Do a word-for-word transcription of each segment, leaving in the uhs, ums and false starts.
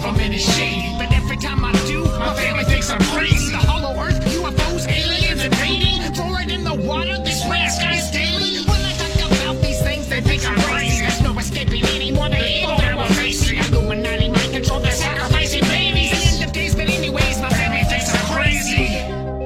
from any shade. But every time I do, my family thinks I'm crazy. The hollow earth, U F Os, aliens invading, fluoride in the water, this rare skies daily. When I talk about these things, they think I'm crazy. There's no escaping anymore, the evil that we're facing. Illuminati mind control, they're sacrificing babies. The end of days, but anyways, my family thinks I'm crazy.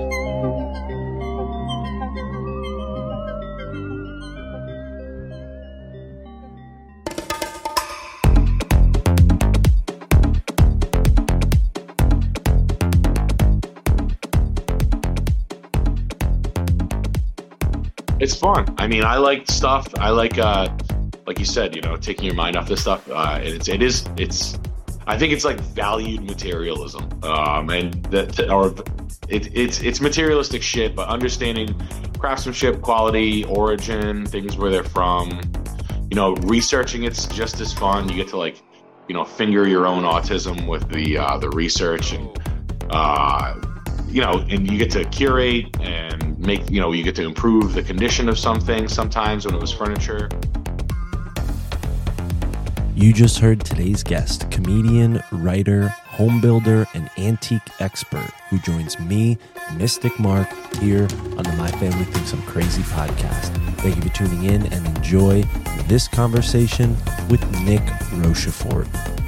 It's fun. I mean, I like stuff. I like, uh, like you said, you know, taking your mind off this stuff. Uh, it's, it is, it's, I think it's like valued materialism. Um, and that, or it, it's, it's materialistic shit, but understanding craftsmanship, quality, origin, things where they're from, you know, researching it's just as fun. You get to like, you know, finger your own autism with the, uh, the research and, uh, you know, and you get to curate and make, you know, you get to improve the condition of something sometimes when it was furniture. You just heard today's guest, comedian, writer, home builder, and antique expert who joins me, Mystic Mark, here on the My Family Thinks I'm Crazy podcast. Thank you for tuning in and enjoy this conversation with Nick Rochefort.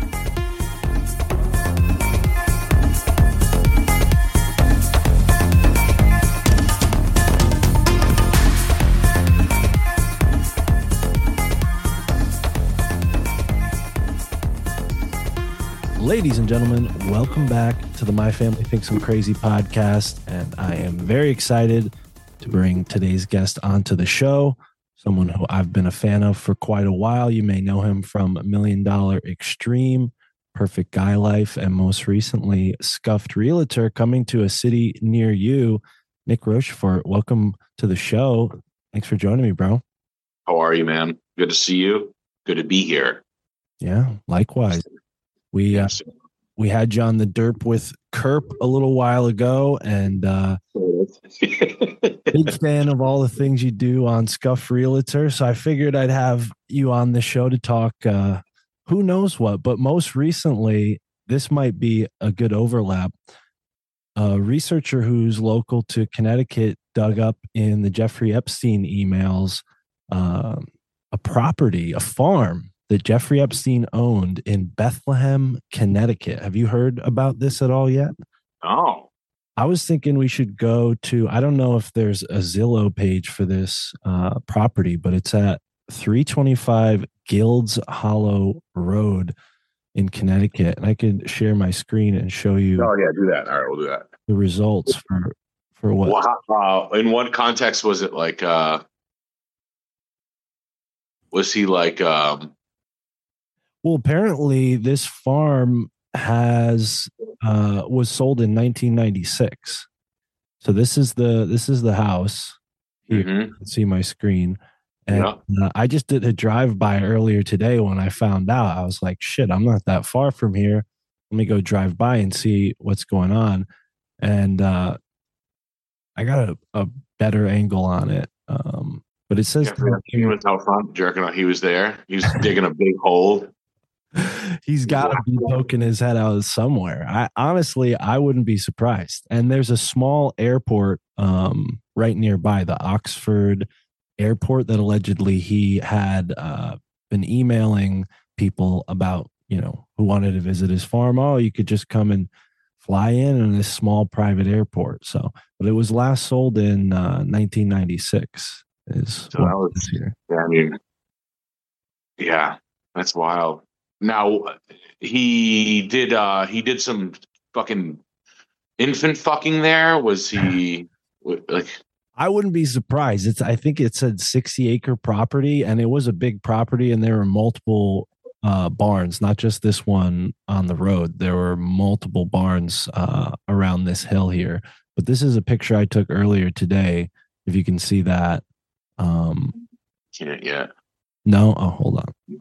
Ladies and gentlemen, welcome back to the My Family Thinks I'm Crazy podcast, and I am very excited to bring today's guest onto the show, someone who I've been a fan of for quite a while. You may know him from Million Dollar Extreme, Perfect Guy Life, and most recently, Scuffed Realtor, coming to a city near you. Nick Rochefort, welcome to the show. Thanks for joining me, bro. How are you, man? Good to see you. Good to be here. Yeah, likewise. We uh, we had you on the derp with Kerp a little while ago, and uh, big fan of all the things you do on Scuff Realtor. So I figured I'd have you on the show to talk uh, who knows what. But most recently, this might be a good overlap. A researcher who's local to Connecticut dug up in the Jeffrey Epstein emails uh, a property, a farm that Jeffrey Epstein owned in Bethlehem, Connecticut. Have you heard about this at all yet? Oh. I was thinking we should go to, I don't know if there's a Zillow page for this uh, property, but it's at three twenty-five Guilds Hollow Road in Connecticut. And I could share my screen and show you. Oh, yeah, do that. All right, we'll do that. The results for, for what? Wow. Uh, in what context was it like, uh, was he like, um, well, apparently this farm has uh, was sold in nineteen ninety-six. So this is the this is the house. Here, mm-hmm. You can see my screen. And yeah. uh, I just did a drive by earlier today when I found out. I was like, shit, I'm not that far from here. Let me go drive by and see what's going on. And uh, I got a, a better angle on it. Um, but it says yeah, he was out front jerking out. He was there. He was digging a big hole. He's got to be poking his head out somewhere. I honestly, I wouldn't be surprised. And there's a small airport um, right nearby, the Oxford Airport, that allegedly he had uh, been emailing people about, you know, who wanted to visit his farm. Oh, you could just come and fly in in this small private airport. So, but it was last sold in uh, nineteen ninety-six. Is so that was here. Yeah, I mean, yeah, that's wild. Now he did uh he did some fucking infant fucking there. Was he like, I wouldn't be surprised. It's I think it said sixty acre property, and it was a big property, and there were multiple uh barns, not just this one on the road. There were multiple barns uh around this hill here. But this is a picture I took earlier today, if you can see that. Um can't yet. No, oh hold on.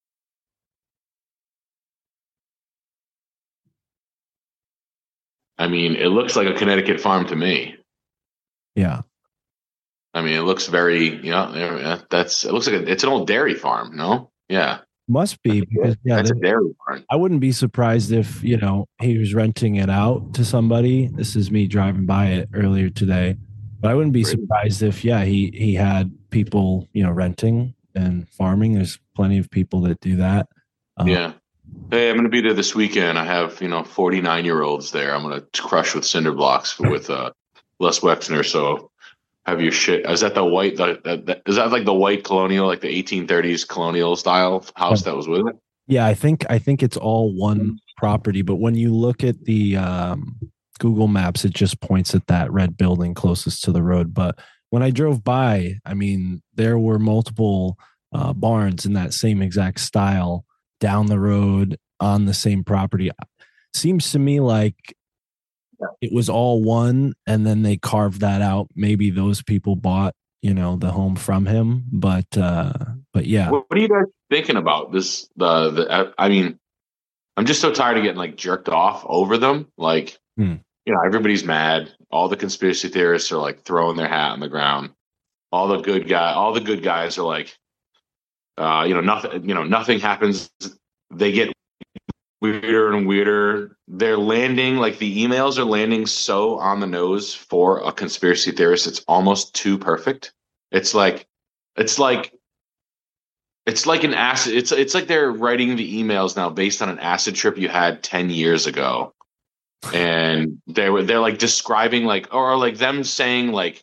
I mean, it looks like a Connecticut farm to me. Yeah. I mean, it looks very, you know, that's, it looks like a, it's an old dairy farm, no? Yeah. Must be because yeah, That's they, a dairy barn. I wouldn't be surprised if, you know, he was renting it out to somebody. This is me driving by it earlier today. But I wouldn't be Really? surprised if, yeah, he he had people, you know, renting and farming. There's plenty of people that do that. Um, Yeah. Hey, I'm going to be there this weekend. I have, you know, forty-nine year olds there. I'm going to crush with cinder blocks with uh, Les Wexner. So have your shit. Is that the white, the, the, the, is that like the white colonial, like the eighteen thirties colonial style house that was with it? yeah, I think I think it's all one property, but when you look at the um, Google Maps, it just points at that red building closest to the road. But when I drove by, I mean, there were multiple uh, barns in that same exact style down the road on the same property. Seems to me like it was all one, and then they carved that out. Maybe those people bought, you know, the home from him, but uh, but yeah, What, what are you guys thinking about this? The, the, I, I mean, I'm just so tired of getting like jerked off over them. Like, Hmm. you know, everybody's mad. All the conspiracy theorists are like throwing their hat on the ground. All the good guy, all the good guys are like, uh, you know, nothing, you know, nothing happens. They get weirder and weirder. They're landing, like the emails are landing so on the nose for a conspiracy theorist. It's almost too perfect. It's like, it's like, it's like an acid. It's it's like they're writing the emails now based on an acid trip you had ten years ago, and they were they're like describing like or like them saying like,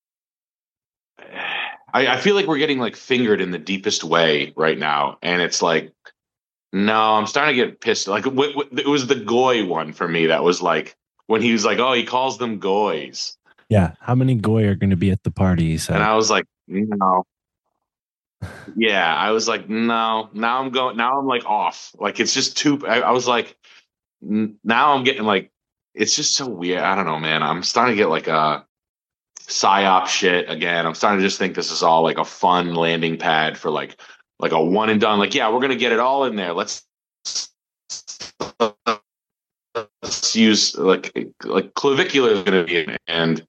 I, I feel like we're getting like fingered in the deepest way right now, and it's like, no, I'm starting to get pissed. Like w- w- it was the goy one for me that was like when he was like, oh, he calls them goys, yeah. How many goy are going to be at the party? He and said. I was like, no. Yeah, I was like, no. Now I'm going. Now I'm like off. Like it's just too. I, I was like, n- now I'm getting like, it's just so weird. I don't know, man. I'm starting to get like a psyop shit again. I'm starting to just think this is all like a fun landing pad for like like a one and done. Like, yeah, we're gonna get it all in there. Let's let's use like like clavicular is gonna be in it, and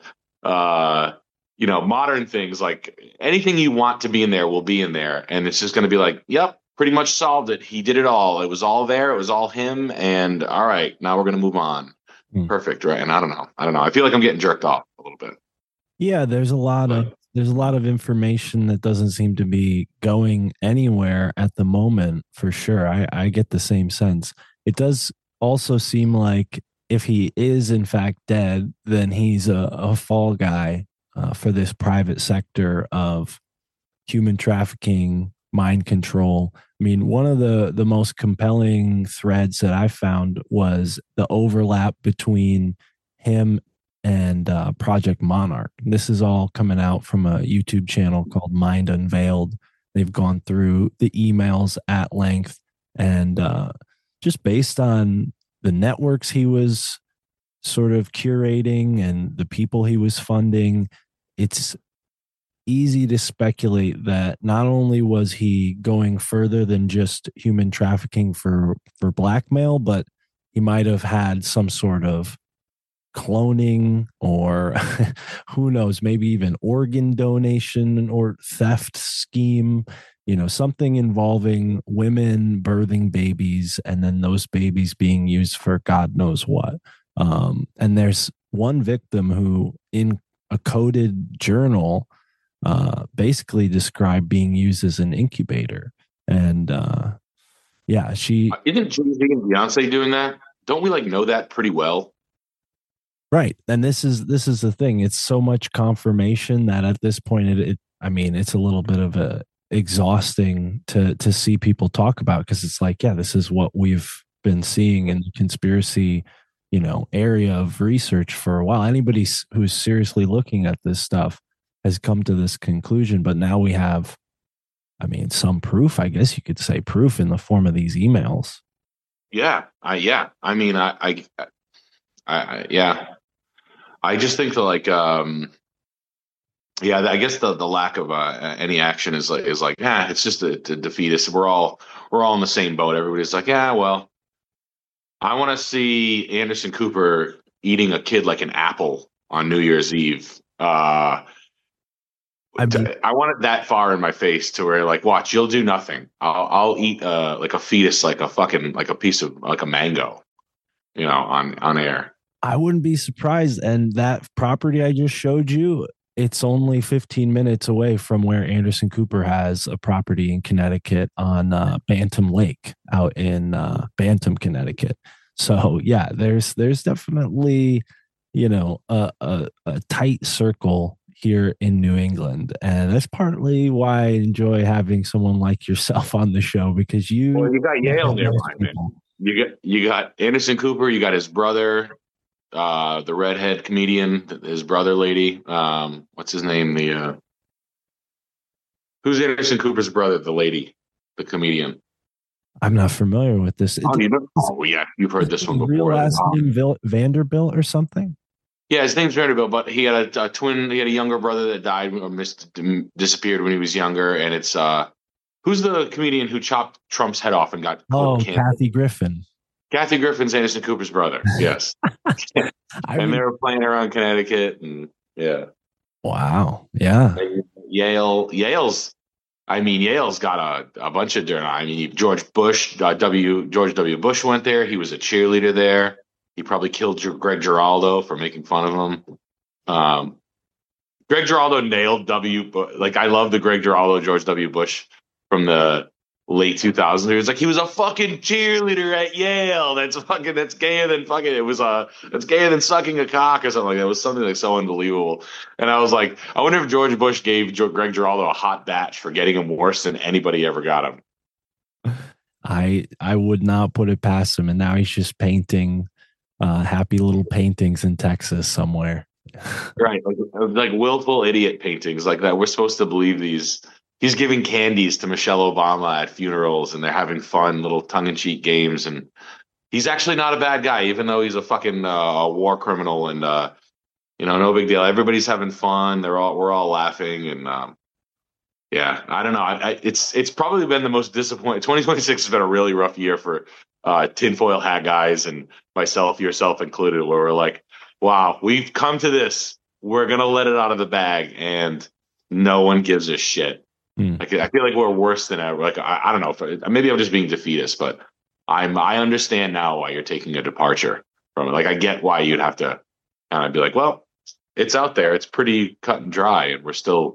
uh you know, modern things like anything you want to be in there will be in there, and it's just gonna be like, yep, pretty much solved it. He did it all. It was all there. It was all him. And all right, now we're gonna move on. Hmm. Perfect, right? And I don't know. I don't know. I feel like I'm getting jerked off a little bit. Yeah, there's a lot of But there's a lot of information that doesn't seem to be going anywhere at the moment for sure. I, I get the same sense. It does also seem like if he is in fact dead, then he's a, a fall guy uh, for this private sector of human trafficking, mind control. I mean, one of the the most compelling threads that I found was the overlap between him and uh, Project Monarch. This is all coming out from a YouTube channel called Mind Unveiled. They've gone through the emails at length, and uh, just based on the networks he was sort of curating and the people he was funding, it's easy to speculate that not only was he going further than just human trafficking for for blackmail, but he might have had some sort of cloning or who knows, maybe even organ donation or theft scheme, you know, something involving women birthing babies and then those babies being used for God knows what. Um, and there's one victim who, in a coded journal, uh, basically described being used as an incubator. And uh, yeah, she. isn't Jay Z and Beyonce doing that? Don't we like know that pretty well? Right. And this is this is the thing. It's so much confirmation that at this point it, it I mean, it's a little bit of a exhausting to to see people talk about, because it's like, yeah, this is what we've been seeing in the conspiracy, you know, area of research for a while. Anybody who's seriously looking at this stuff has come to this conclusion, but now we have, I mean, some proof, I guess you could say proof in the form of these emails. Yeah, I yeah. I mean, I I, I, I yeah. I just think that like um yeah, I guess the the lack of uh, any action is like is like yeah, it's just a, to defeat us. We're all we're all in the same boat. Everybody's like, yeah, well, I want to see Anderson Cooper eating a kid like an apple on New Year's Eve. Uh I mean, I want it that far in my face to where, like, watch, you'll do nothing. I'll, I'll eat uh, like a fetus, like a fucking, like a piece of, like a mango, you know, on, on air. I wouldn't be surprised. And that property I just showed you, it's only fifteen minutes away from where Anderson Cooper has a property in Connecticut on uh, Bantam Lake out in uh, Bantam, Connecticut. So yeah, there's there's definitely, you know, a, a, a tight circle here in New England. And that's partly why I enjoy having someone like yourself on the show, because you well, you got Yale there, man. You got you got Anderson Cooper, you got his brother, uh, the redhead comedian, his brother lady. Um, what's his name? The uh, who's Anderson Cooper's brother? The lady, the comedian. I'm not familiar with this. Oh, you know? Oh yeah, you've heard this one before. Real last name Vil- Vanderbilt or something? Yeah, his name's Vanderbilt, but he had a, a twin. He had a younger brother that died or missed, disappeared when he was younger. And it's uh, who's the comedian who chopped Trump's head off and got oh Kathy Griffin. Kathy Griffin's Anderson Cooper's brother. Yes, and mean, they were playing around Connecticut, and yeah. Wow. Yeah. And Yale. Yale's. I mean, Yale's got a, a bunch of dirt. I mean, George Bush, uh, W. George W. Bush went there. He was a cheerleader there. He probably killed Greg Giraldo for making fun of him. Um, Greg Giraldo nailed W. Like, I love the Greg Giraldo, George W. Bush from the late two thousands. He was like, he was a fucking cheerleader at Yale. That's fucking, that's gayer than fucking, it was a, that's gayer than sucking a cock or something like that. It was something like so unbelievable. And I was like, I wonder if George Bush gave Greg Giraldo a hot batch for getting him worse than anybody ever got him. I, I would not put it past him. And now he's just painting uh, happy little paintings in Texas somewhere. Right. Like, like willful idiot paintings like that. We're supposed to believe these. He's giving candies to Michelle Obama at funerals, and they're having fun little tongue-in-cheek games. And he's actually not a bad guy, even though he's a fucking uh, war criminal. And uh, you know, no big deal. Everybody's having fun. They're all we're all laughing. And um, yeah, I don't know. I, I, it's it's probably been the most disappointing. twenty twenty-six has been a really rough year for uh, tinfoil hat guys and myself, yourself included, where we're like, wow, we've come to this. We're gonna let it out of the bag, and no one gives a shit. Mm. Like, I feel like we're worse than ever. Like, I, I don't know. If, maybe I'm just being defeatist, but I'm. I understand now why you're taking a departure from it. Like, I get why you'd have to kind of be like, well, it's out there. It's pretty cut and dry, and we're still,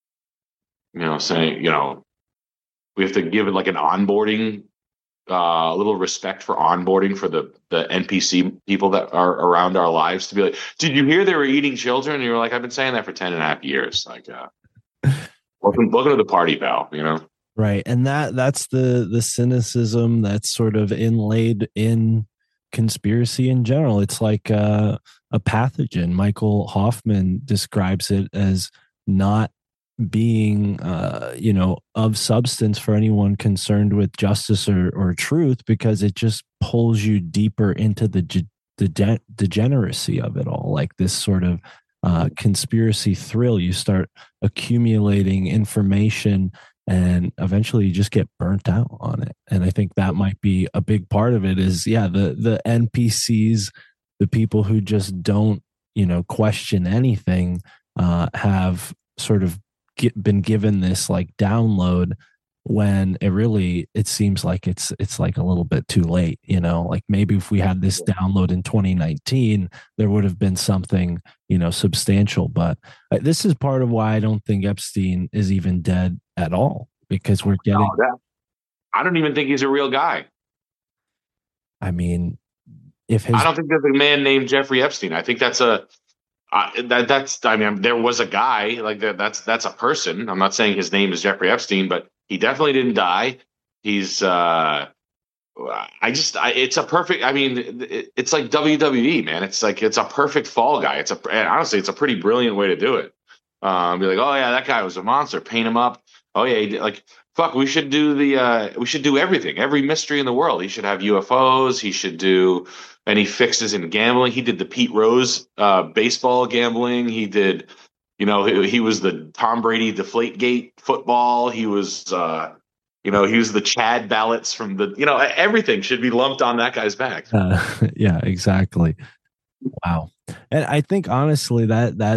you know, saying, you know, we have to give it like an onboarding, uh, a little respect for onboarding for the the N P C people that are around our lives to be like, did you hear they were eating children? And you were like, I've been saying that for ten and a half years. Like, uh, welcome, welcome to the party, pal. You know, right? And that that's the the cynicism that's sort of inlaid in conspiracy in general. It's like uh, a pathogen. Michael Hoffman describes it as not being, uh, you know, of substance for anyone concerned with justice or, or truth, because it just pulls you deeper into the ge- the de- degeneracy of it all. Like this sort of uh, conspiracy thrill. You start accumulating information, and eventually you just get burnt out on it. And I think that might be a big part of it. Is yeah, the the N P Cs, the people who just don't, you know, question anything, uh, have sort of Get, been given this like download when it really it seems like it's it's like a little bit too late. You know, like maybe if we had this download in twenty nineteen, there would have been something, you know, substantial. But uh, this is part of why I don't think Epstein is even dead at all, because we're getting oh, that, I don't even think he's a real guy. I mean, if his, I don't think there's a man named Jeffrey Epstein. I think that's a Uh, that that's I mean there was a guy like that that's that's a person. I'm not saying his name is Jeffrey Epstein, but he definitely didn't die. He's uh I just I, it's a perfect I mean it, it's like W W E, man. It's like it's a perfect fall guy. It's a and honestly it's a pretty brilliant way to do it. Um be like, oh yeah, that guy was a monster, paint him up. Oh yeah, he did, like fuck, we should do the uh we should do everything, every mystery in the world. He should have U F Os, he should do any fixes in gambling. He did the Pete Rose uh, baseball gambling. He did, you know, he, he was the Tom Brady Deflategate football. He was, uh, you know, he was the Chad ballots from the, you know, everything should be lumped on that guy's back. Uh, yeah, exactly. Wow. And I think honestly that that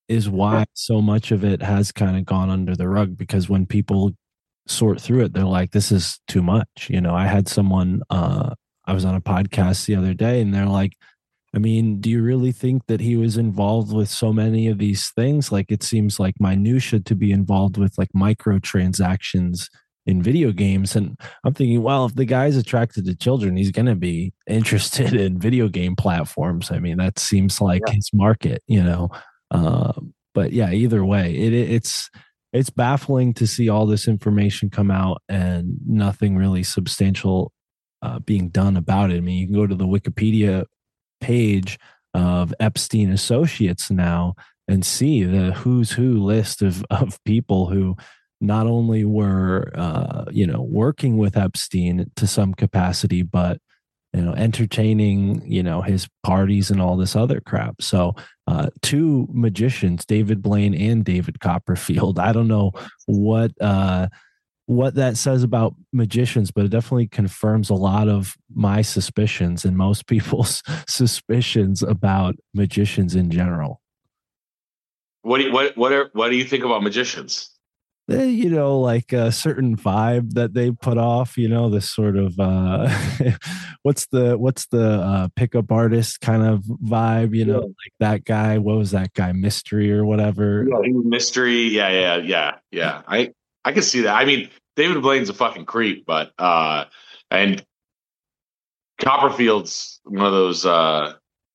is why so much of it has kind of gone under the rug, because when people sort through it, they're like, this is too much. You know, I had someone, uh, I was on a podcast the other day and they're like, I mean, do you really think that he was involved with so many of these things? Like, it seems like minutia to be involved with like microtransactions in video games. And I'm thinking, well, if the guy's attracted to children, he's going to be interested in video game platforms. I mean, that seems like yeah. his market, you know? Uh, but yeah, either way, it, it's, it's baffling to see all this information come out and nothing really substantial uh, being done about it. I mean, you can go to the Wikipedia page of Epstein Associates now and see the who's who list of, of people who not only were, uh, you know, working with Epstein to some capacity, but, you know, entertaining, you know, his parties and all this other crap. So uh, two magicians, David Blaine and David Copperfield. I don't know what, uh, what that says about magicians, but it definitely confirms a lot of my suspicions and most people's suspicions about magicians in general. What do you, what what are, what do you think about magicians? They, you know, like a certain vibe that they put off, you know, this sort of uh what's the what's the uh pickup artist kind of vibe, you know, yeah. like that guy, what was that guy, Mystery or whatever? Yeah, Mystery, yeah, yeah, yeah, yeah. I I can see that. I mean, David Blaine's a fucking creep, but uh and Copperfield's one of those uh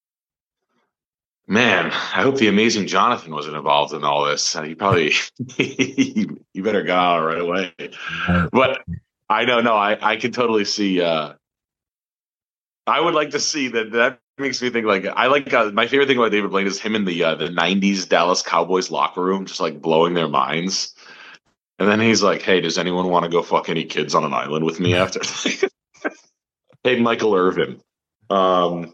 man, I hope the amazing Jonathan wasn't involved in all this. He probably you better go out right away. But I don't know. I, I can totally see uh I would like to see that. That makes me think like I like uh, my favorite thing about David Blaine is him in the uh, the nineties Dallas Cowboys locker room, just like blowing their minds. And then he's like, "Hey, does anyone want to go fuck any kids on an island with me after?" Hey, Michael Irvin. Um,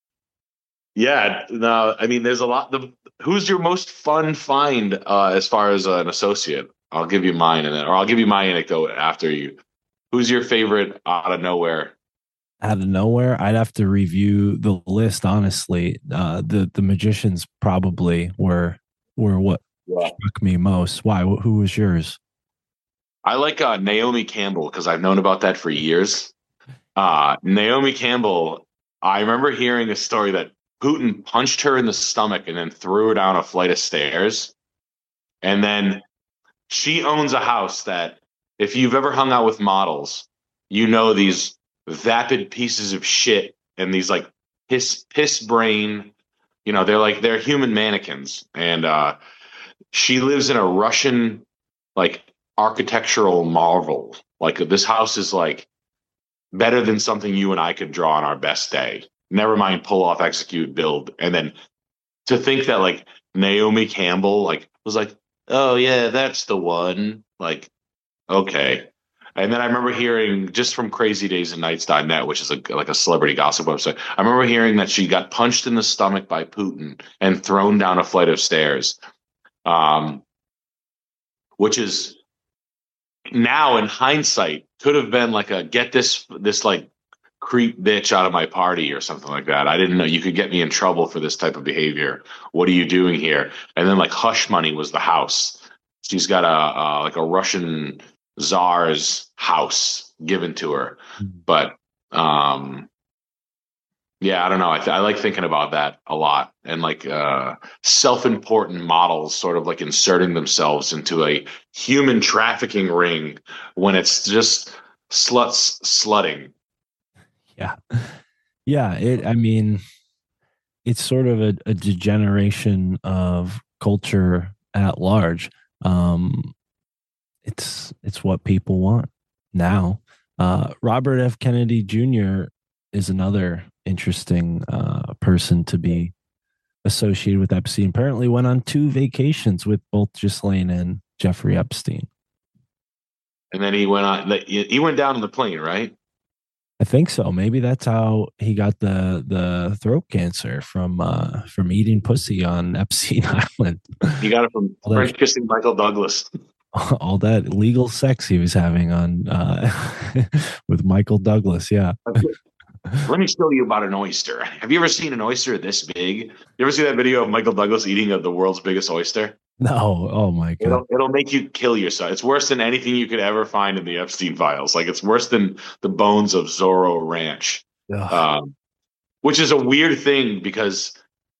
yeah, no, I mean, there's a lot. The, who's your most fun find uh, as far as uh, an associate? I'll give you mine, and then, or I'll give you my anecdote after you. Who's your favorite out of nowhere? Out of nowhere, I'd have to review the list. Honestly, uh, the the magicians probably were were what yeah. struck me most. Why? Who was yours? I like uh, Naomi Campbell because I've known about that for years. Uh, Naomi Campbell, I remember hearing a story that Putin punched her in the stomach and then threw her down a flight of stairs. And then she owns a house that, if you've ever hung out with models, you know these vapid pieces of shit and these like piss piss brain, you know, they're like they're human mannequins. And uh, she lives in a Russian like architectural marvel. Like this house is like better than something you and I could draw on our best day. Never mind pull off, execute, build. And then to think that like Naomi Campbell like was like, oh yeah, that's the one. Like, okay. And then I remember hearing just from crazy days and nights dot net, which is a, like a celebrity gossip website. I remember hearing that she got punched in the stomach by Putin and thrown down a flight of stairs. Um, which is now in hindsight could have been like a get this, this like creep bitch out of my party or something like that. I didn't know you could get me in trouble for this type of behavior. What are you doing here? And then like hush money was the house. She's got a, uh, like a Russian czar's house given to her. But um yeah, I don't know. I, th- I like thinking about that a lot, and like uh self-important models sort of like inserting themselves into a human trafficking ring when it's just sluts slutting. Yeah. Yeah, it I mean it's sort of a, a degeneration of culture at large. Um It's it's what people want now. Uh, Robert F. Kennedy Junior is another interesting uh, person to be associated with Epstein. Apparently went on two vacations with both Ghislaine and Jeffrey Epstein. And then he went on. He went down on the plane, right? I think so. Maybe that's how he got the the throat cancer from uh, from eating pussy on Epstein Island. He got it from French kissing Michael Douglas. All that legal sex he was having on uh, with Michael Douglas. Yeah. Let me show you about an oyster. Have you ever seen an oyster this big? You ever see that video of Michael Douglas eating of the world's biggest oyster? No. Oh my God. It'll it'll make you kill yourself. It's worse than anything you could ever find in the Epstein files. Like it's worse than the bones of Zorro Ranch, um, which is a weird thing because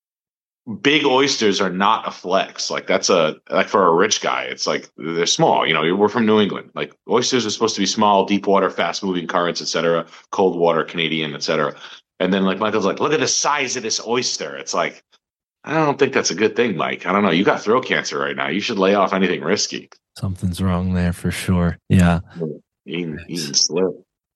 big oysters are not a flex. Like that's a like for a rich guy, it's like they're small. You know, we're from New England. Like oysters are supposed to be small, deep water, fast moving currents, et cetera. Cold water, Canadian, et cetera. And then like Michael's like, look at the size of this oyster. It's like, I don't think that's a good thing, Mike. I don't know. You got throat cancer right now. You should lay off anything risky. Something's wrong there for sure. Yeah. Eating, eating slip.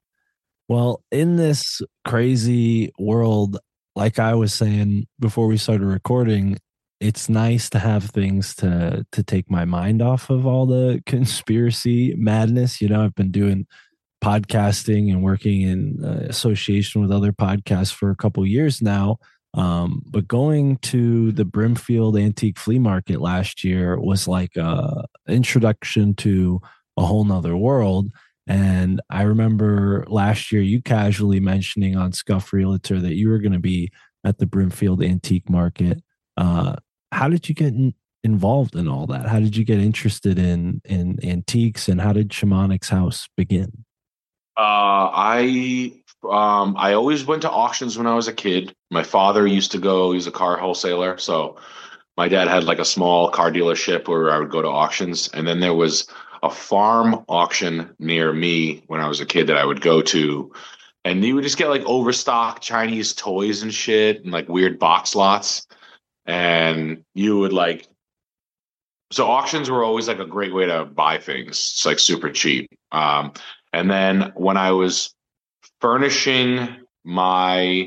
Well, in this crazy world, like I was saying before we started recording, it's nice to have things to to take my mind off of all the conspiracy madness. You know, I've been doing podcasting and working in uh, association with other podcasts for a couple years now. Um, but going to the Brimfield Antique Flea Market last year was like a introduction to a whole nother world. And I remember last year you casually mentioning on Scuff Realtor that you were going to be at the Brimfield Antique Market. Uh, how did you get in, involved in all that? How did you get interested in in antiques, and how did Shamanics House begin? Uh, I um, I always went to auctions when I was a kid. My father used to go; he's a car wholesaler, so my dad had like a small car dealership where I would go to auctions, and then there was a farm auction near me when I was a kid that I would go to, and you would just get like overstock Chinese toys and shit and like weird box lots. And you would like, so auctions were always like a great way to buy things. It's like super cheap. Um, and then when I was furnishing my,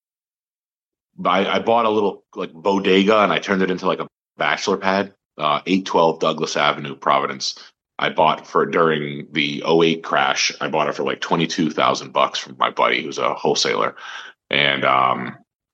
I, I bought a little like bodega and I turned it into like a bachelor pad, uh, eight twelve Douglas Avenue, Providence. I bought for during the oh eight crash. I bought it for like twenty-two thousand bucks from my buddy who's a wholesaler. And um,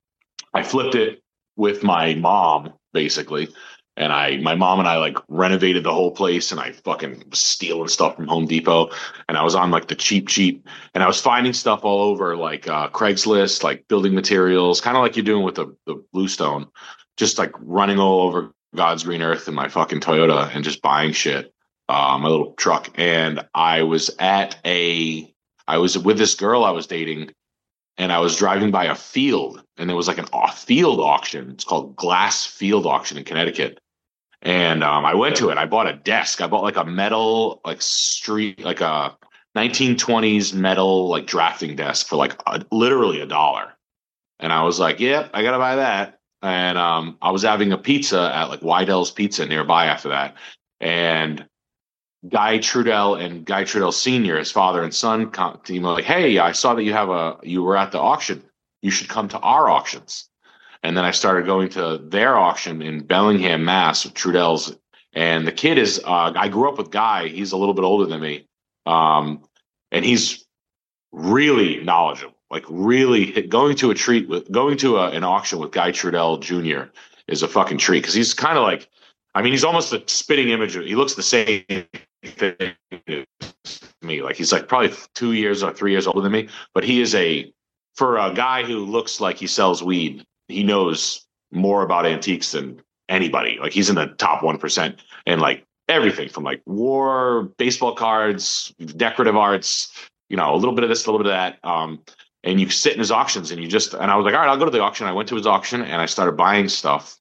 I flipped it with my mom basically. And I, my mom and I like renovated the whole place, and I fucking was stealing stuff from Home Depot, and I was on like the cheap, cheap, and I was finding stuff all over like uh, Craigslist, like building materials, kind of like you're doing with the, the Bluestone, just like running all over God's green earth in my fucking Toyota and just buying shit. Uh, my little truck. And I was at a, I was with this girl I was dating, and I was driving by a field, and there was like an off field auction. It's called Glass Field Auction in Connecticut. And um, I went to it. I bought a desk. I bought like a metal, like street, like a nineteen twenties metal, like drafting desk for like a, literally a dollar. And I was like, yep, I got to buy that. And um, I was having a pizza at like Weidell's Pizza nearby after that. And Guy Trudell and Guy Trudell Senior, his father and son, came like, hey, I saw that you have a, you were at the auction. You should come to our auctions. And then I started going to their auction in Bellingham, Mass, with Trudell's. And the kid is, uh, I grew up with Guy. He's a little bit older than me. Um, and he's really knowledgeable, like really going to a treat with, going to a, an auction with Guy Trudell Junior is a fucking treat. Cause he's kind of like, I mean, he's almost a spitting image of, he looks the same thing to me. Like he's like probably two years or three years older than me, but he is a, for a guy who looks like he sells weed, he knows more about antiques than anybody. Like he's in the top one percent, and like everything from like war, baseball cards, decorative arts, you know, a little bit of this, a little bit of that. Um, and you sit in his auctions, and you just, and I was like, all right, I'll go to the auction. I went to his auction and I started buying stuff.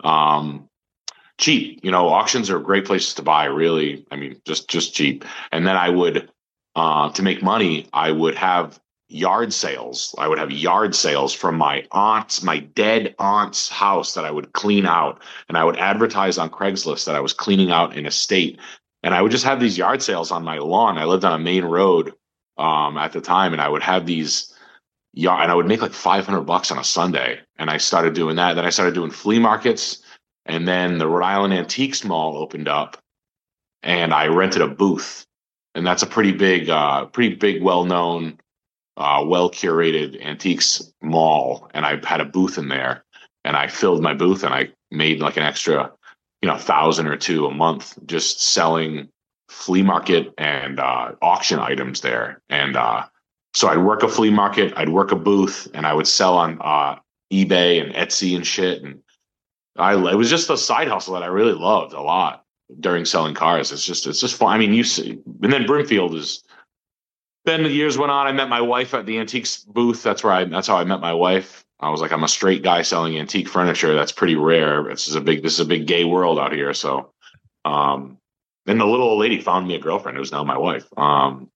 Um, cheap, you know, auctions are great places to buy, really. I mean, just, just cheap. And then I would, uh, to make money, I would have yard sales. I would have yard sales from my aunt's, my dead aunt's house that I would clean out. And I would advertise on Craigslist that I was cleaning out an estate. And I would just have these yard sales on my lawn. I lived on a main road um, at the time. And I would have these, yeah, and I would make like five hundred bucks on a Sunday. And I started doing that. Then I started doing flea markets. And then the Rhode Island Antiques Mall opened up, and I rented a booth. And that's a pretty big, uh, pretty big, well-known, uh, well-curated antiques mall. And I had a booth in there, and I filled my booth, and I made like an extra, you know, thousand or two a month just selling flea market and uh, auction items there. And uh, so I'd work a flea market, I'd work a booth, and I would sell on uh, eBay and Etsy and shit. And I it was just a side hustle that I really loved a lot during selling cars. It's just it's just fun. I mean, you see, and then Brimfield is. Then the years went on. I met my wife at the antiques booth. That's where I. That's how I met my wife. I was like, I'm a straight guy selling antique furniture. That's pretty rare. This is a big. This is a big gay world out here. So, um, and the little old lady found me a girlfriend who's now my wife. Um,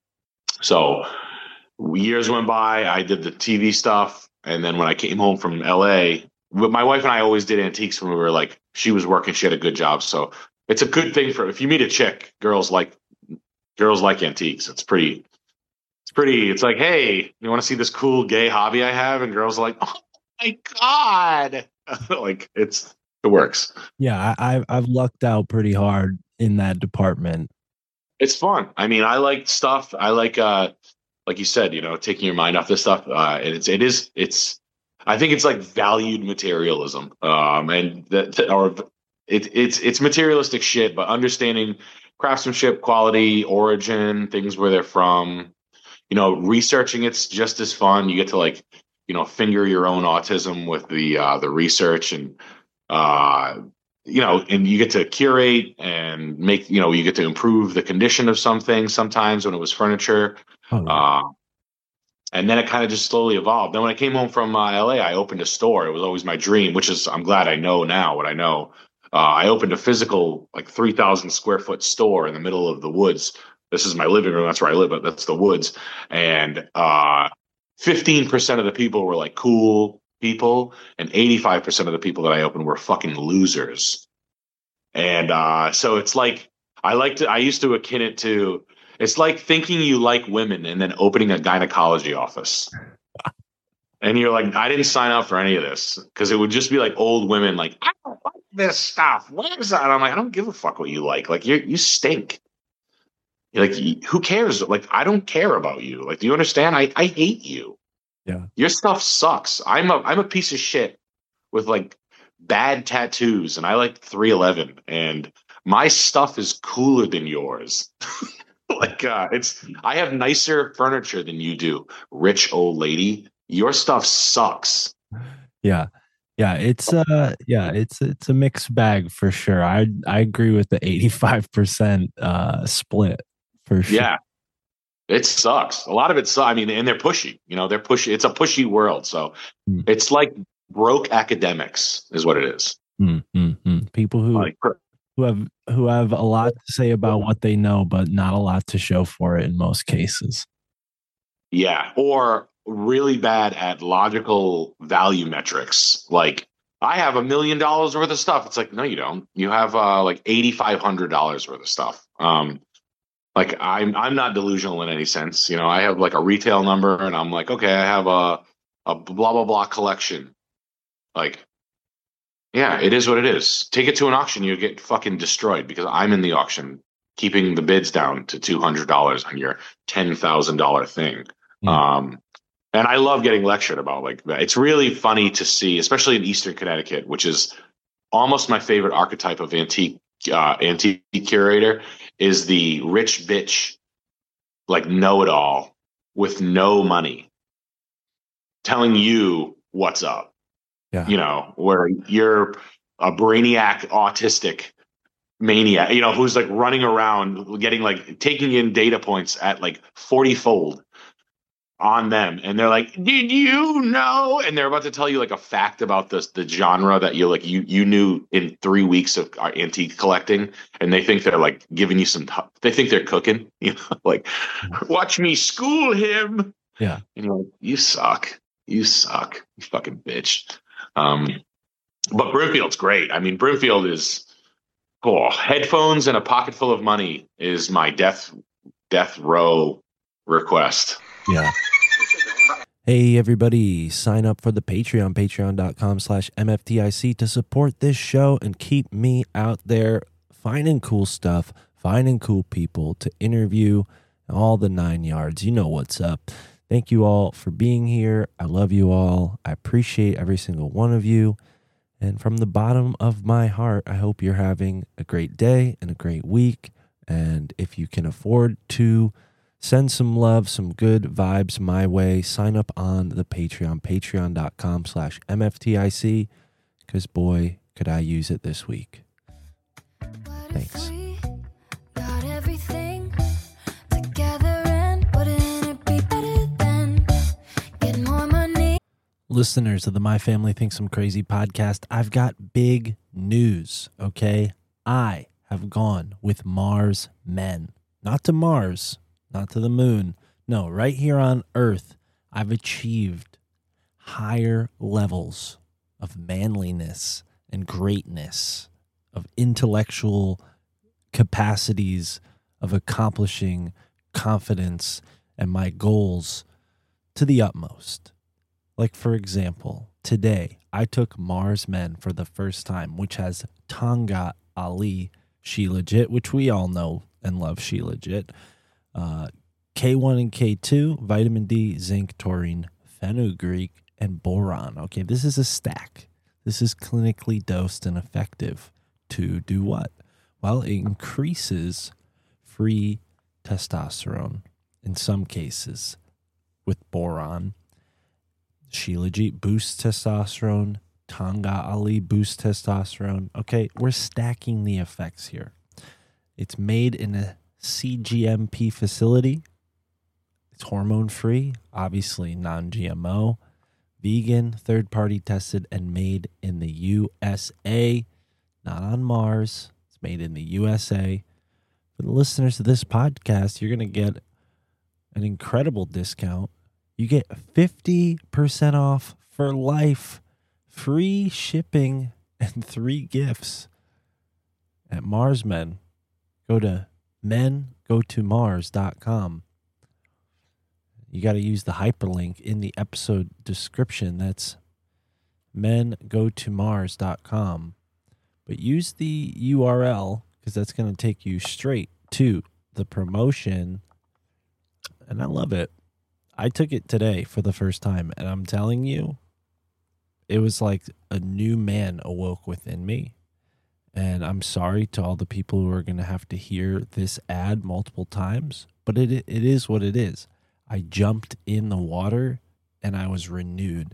so years went by. I did the T V stuff, and then when I came home from L A, my wife and I always did antiques when we were like. She was working. She had a good job. So it's a good thing for if you meet a chick. Girls like girls like antiques. It's pretty. It's pretty. It's like, hey, you want to see this cool gay hobby I have? And girls are like, oh my god, like it's it works. Yeah, I, I've I've lucked out pretty hard in that department. It's fun. I mean, I like stuff. I like, uh, like you said, you know, taking your mind off this stuff. Uh, it's it is it's. I think it's like valued materialism, um, and that or it, it's it's materialistic shit, but understanding craftsmanship, quality, origin, things where they're from. You know, researching it's just as fun. You get to like, you know, finger your own autism with the uh, the research, and uh, you know, and you get to curate and make. You know, you get to improve the condition of some things. Sometimes when it was furniture, oh, yeah. uh, and then it kind of just slowly evolved. Then when I came home from uh, L A, I opened a store. It was always my dream, which is I'm glad I know now what I know. Uh, I opened a physical like three thousand square foot store in the middle of the woods. This is my living room. That's where I live, but that's the woods. And uh, fifteen percent of the people were like cool people, and eighty-five percent of the people that I opened were fucking losers. And uh, so it's like, I like to, I used to akin it to, it's like thinking you like women and then opening a gynecology office. And you're like, I didn't sign up for any of this because it would just be like old women like, I don't like this stuff. What is that? And I'm like, I don't give a fuck what you like. Like, you you stink. Like, who cares? Like, I don't care about you. Like, do you understand? I, I hate you. Yeah. Your stuff sucks. I'm a I'm a piece of shit with like bad tattoos, and I like three eleven, and my stuff is cooler than yours. Like, uh, it's I have nicer furniture than you do, rich old lady. Your stuff sucks. Yeah. Yeah, it's uh yeah, it's it's a mixed bag for sure. I I agree with the eighty-five percent uh split. For sure. Yeah, it sucks. A lot of it sucks. I mean, and they're pushy. You know, they're pushy. It's a pushy world. So mm. it's like broke academics, is what it is. Mm, mm, mm. People who like, who have who have a lot to say about what they know, but not a lot to show for it in most cases. Yeah, or really bad at logical value metrics. Like, I have a million dollars worth of stuff. It's like, no, you don't. You have uh, like eighty-five hundred dollars worth of stuff. Um, Like I'm, I'm not delusional in any sense. You know, I have like a retail number, and I'm like, okay, I have a, a blah blah blah collection. Like, yeah, it is what it is. Take it to an auction, you get fucking destroyed because I'm in the auction, keeping the bids down to two hundred dollars on your ten thousand dollar thing. Mm. Um, and I love getting lectured about like that. It's really funny to see, especially in Eastern Connecticut, which is almost my favorite archetype of antique uh, antique curator. Is the rich bitch, like know-it-all with no money, telling you what's up. Yeah. You know, where you're a brainiac, autistic maniac, you know, who's like running around, getting like taking in data points at like forty-fold on them, and they're like, "Did you know?" And they're about to tell you like a fact about this the genre that you like you you knew in three weeks of antique collecting, and they think they're like giving you some. They think they're cooking, you know, like watch me school him. Yeah, and you're like, you suck, you suck, you fucking bitch. Um, but Brimfield's great. I mean, Brimfield is cool. Headphones and a pocket full of money is my death death row request. Yeah. Hey, everybody, sign up for the Patreon, patreon.com slash MFTIC to support this show and keep me out there finding cool stuff, finding cool people to interview, all the nine yards. You know what's up. Thank you all for being here. I love you all. I appreciate every single one of you. And from the bottom of my heart, I hope you're having a great day and a great week. And if you can afford to Send some love, some good vibes my way. Sign up on the Patreon, patreon.com slash MFTIC, because boy, could I use it this week. Thanks. Got everything together, and wouldn't it be better than get more money? Listeners of the My Family Thinks I'm Crazy podcast, I've got big news, okay? I have gone with Mars Men. Not to Mars, not to the moon. No, right here on Earth, I've achieved higher levels of manliness and greatness, of intellectual capacities, of accomplishing confidence and my goals to the utmost. Like, for example, today I took Mars Men for the first time, which has Tanga Ali, She Legit, which we all know and love She Legit, uh, K one and K two, vitamin D, zinc, taurine, fenugreek, and boron. Okay, this is a stack. This is clinically dosed and effective to do what? Well, it increases free testosterone in some cases with boron. Shilajit boosts testosterone. Tanga Ali boosts testosterone. Okay, we're stacking the effects here. It's made in a C G M P facility. It's hormone-free, obviously non-G M O, vegan, third-party tested, and made in the U S A, not on Mars. It's made in the U S A. For the listeners of this podcast, you're going to get an incredible discount. You get fifty percent off for life, free shipping, and three gifts at Mars Men. Go to men go to mars dot com. You got to use the hyperlink in the episode description. That's men go to mars dot com. But use the U R L because that's going to take you straight to the promotion. And I love it. I took it today for the first time, and I'm telling you, it was like a new man awoke within me. And I'm sorry to all the people who are going to have to hear this ad multiple times, but it it is what it is. I jumped in the water, and I was renewed.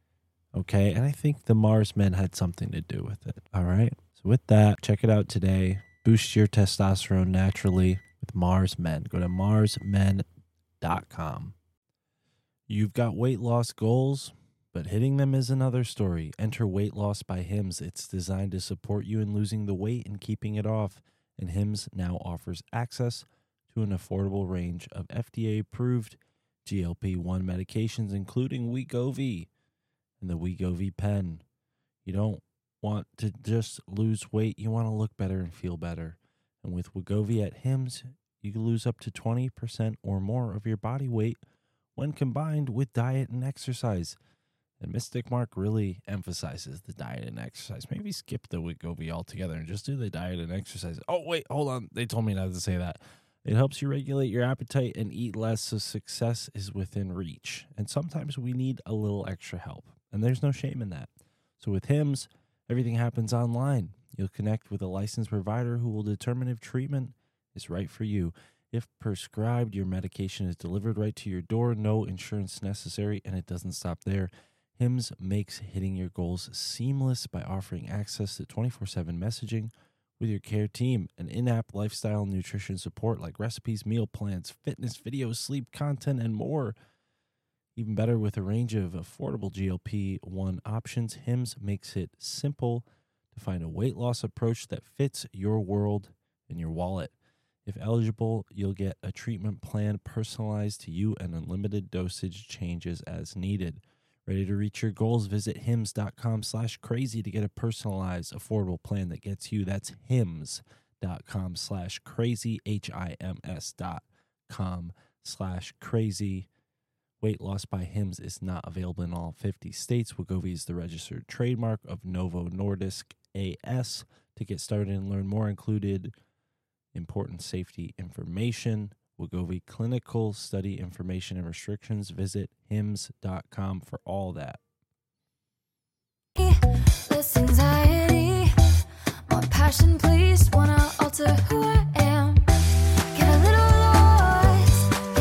Okay, and I think the Mars Men had something to do with it. All right, so with that, check it out today. Boost your testosterone naturally with Mars Men. Go to mars men dot com. You've got weight loss goals, but hitting them is another story. Enter Weight Loss by Hims. It's designed to support you in losing the weight and keeping it off. And Hims now offers access to an affordable range of F D A-approved G L P one medications, including Wegovy and the Wegovy pen. You don't want to just lose weight. You want to look better and feel better. And with Wegovy at Hims, you can lose up to twenty percent or more of your body weight when combined with diet and exercise. And Mystic Mark really emphasizes the diet and exercise. Maybe skip the Wegovy altogether and just do the diet and exercise. Oh, wait, hold on. They told me not to say that. It helps you regulate your appetite and eat less so success is within reach. And sometimes we need a little extra help. And there's no shame in that. So with Hims, everything happens online. You'll connect with a licensed provider who will determine if treatment is right for you. If prescribed, your medication is delivered right to your door. No insurance necessary, and it doesn't stop there. Hims makes hitting your goals seamless by offering access to twenty-four seven messaging with your care team and in-app lifestyle and nutrition support like recipes, meal plans, fitness videos, sleep content, and more. Even better, with a range of affordable G L P one options, Hims makes it simple to find a weight loss approach that fits your world and your wallet. If eligible, you'll get a treatment plan personalized to you and unlimited dosage changes as needed. Ready to reach your goals? Visit hims.com slash crazy to get a personalized, affordable plan that gets you. That's hims.com slash crazy, H-I-M-S dot com slash crazy. Weight Loss by Hims is not available in all fifty states. Wegovy is the registered trademark of Novo Nordisk A S. To get started and learn more, included important safety information, Wegovy clinical study information and restrictions. Visit hims dot com for all that. Less anxiety, more passion, please. Wanna alter who I am. Get a little lost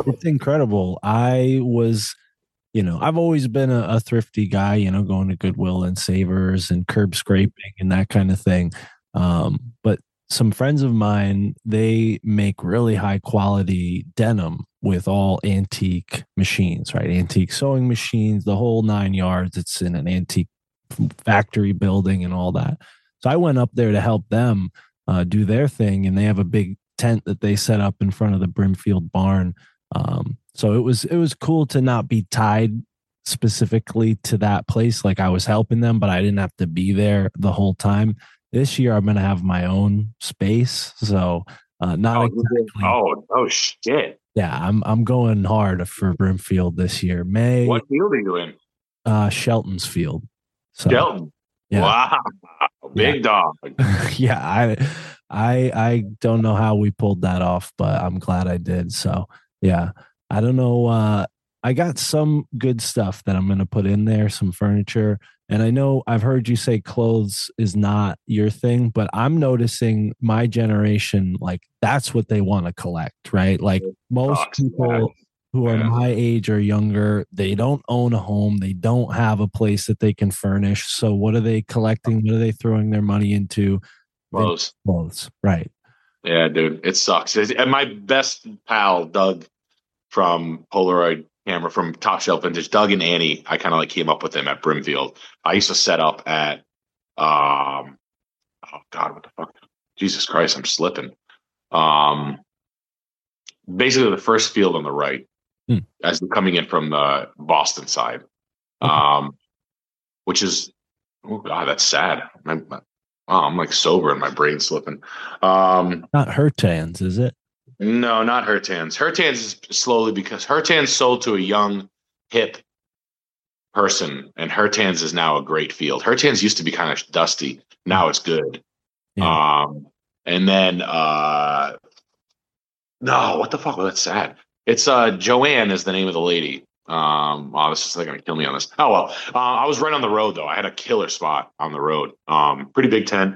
it's incredible. I was, you know, I've always been a, a thrifty guy, you know, going to Goodwill and Savers and curb scraping and that kind of thing. Um, but some friends of mine, they make really high quality denim with all antique machines, right? Antique sewing machines, the whole nine yards. It's in an antique factory building and all that. So I went up there to help them uh, do their thing, and they have a big tent that they set up in front of the Brimfield barn. Um, so it was it was cool to not be tied specifically to that place. Like I was helping them, but I didn't have to be there the whole time. This year, I'm going to have my own space, so uh, not Oh, exactly. oh, oh, shit! Yeah, I'm I'm going hard for Brimfield this year. May What field are you in? uh, Shelton's Field. So Shelton. yeah, Wow, big dog. yeah. I I I don't know how we pulled that off, but I'm glad I did. So yeah, I don't know. Uh, I got some good stuff that I'm going to put in there, some furniture. And I know I've heard you say clothes is not your thing, but I'm noticing my generation, like that's what they want to collect, right? Like most Sucks, people man. who are Yeah. my age or younger, they don't own a home. They don't have a place that they can furnish. So what are they collecting? What are they throwing their money into? Close. Clothes, right? Yeah, dude, it sucks. It's- And my best pal, Doug, from Polaroid camera, from Top Shelf Vintage, Doug and Annie, I kind of like came up with them at Brimfield. I used to set up at, um, oh God, what the fuck? Jesus Christ, I'm slipping. Um, basically the first field on the right, Hmm. as they're coming in from the Boston side, Okay. um, which is, oh God, that's sad. My, my, oh, I'm like sober and my brain's slipping. Um, Not Hertans, is it? No, not Hertans. Hertans is slowly because Hertans sold to a young, hip person, and Hertans is now a great field. Hertans used to be kind of dusty. Now it's good. Yeah. Um, and then uh, no, what the fuck? Well, that's sad. It's uh, Joanne is the name of the lady. Um, oh, this is going to kill me on this. Oh well, uh, I was right on the road though. I had a killer spot on the road. Um, pretty big tent.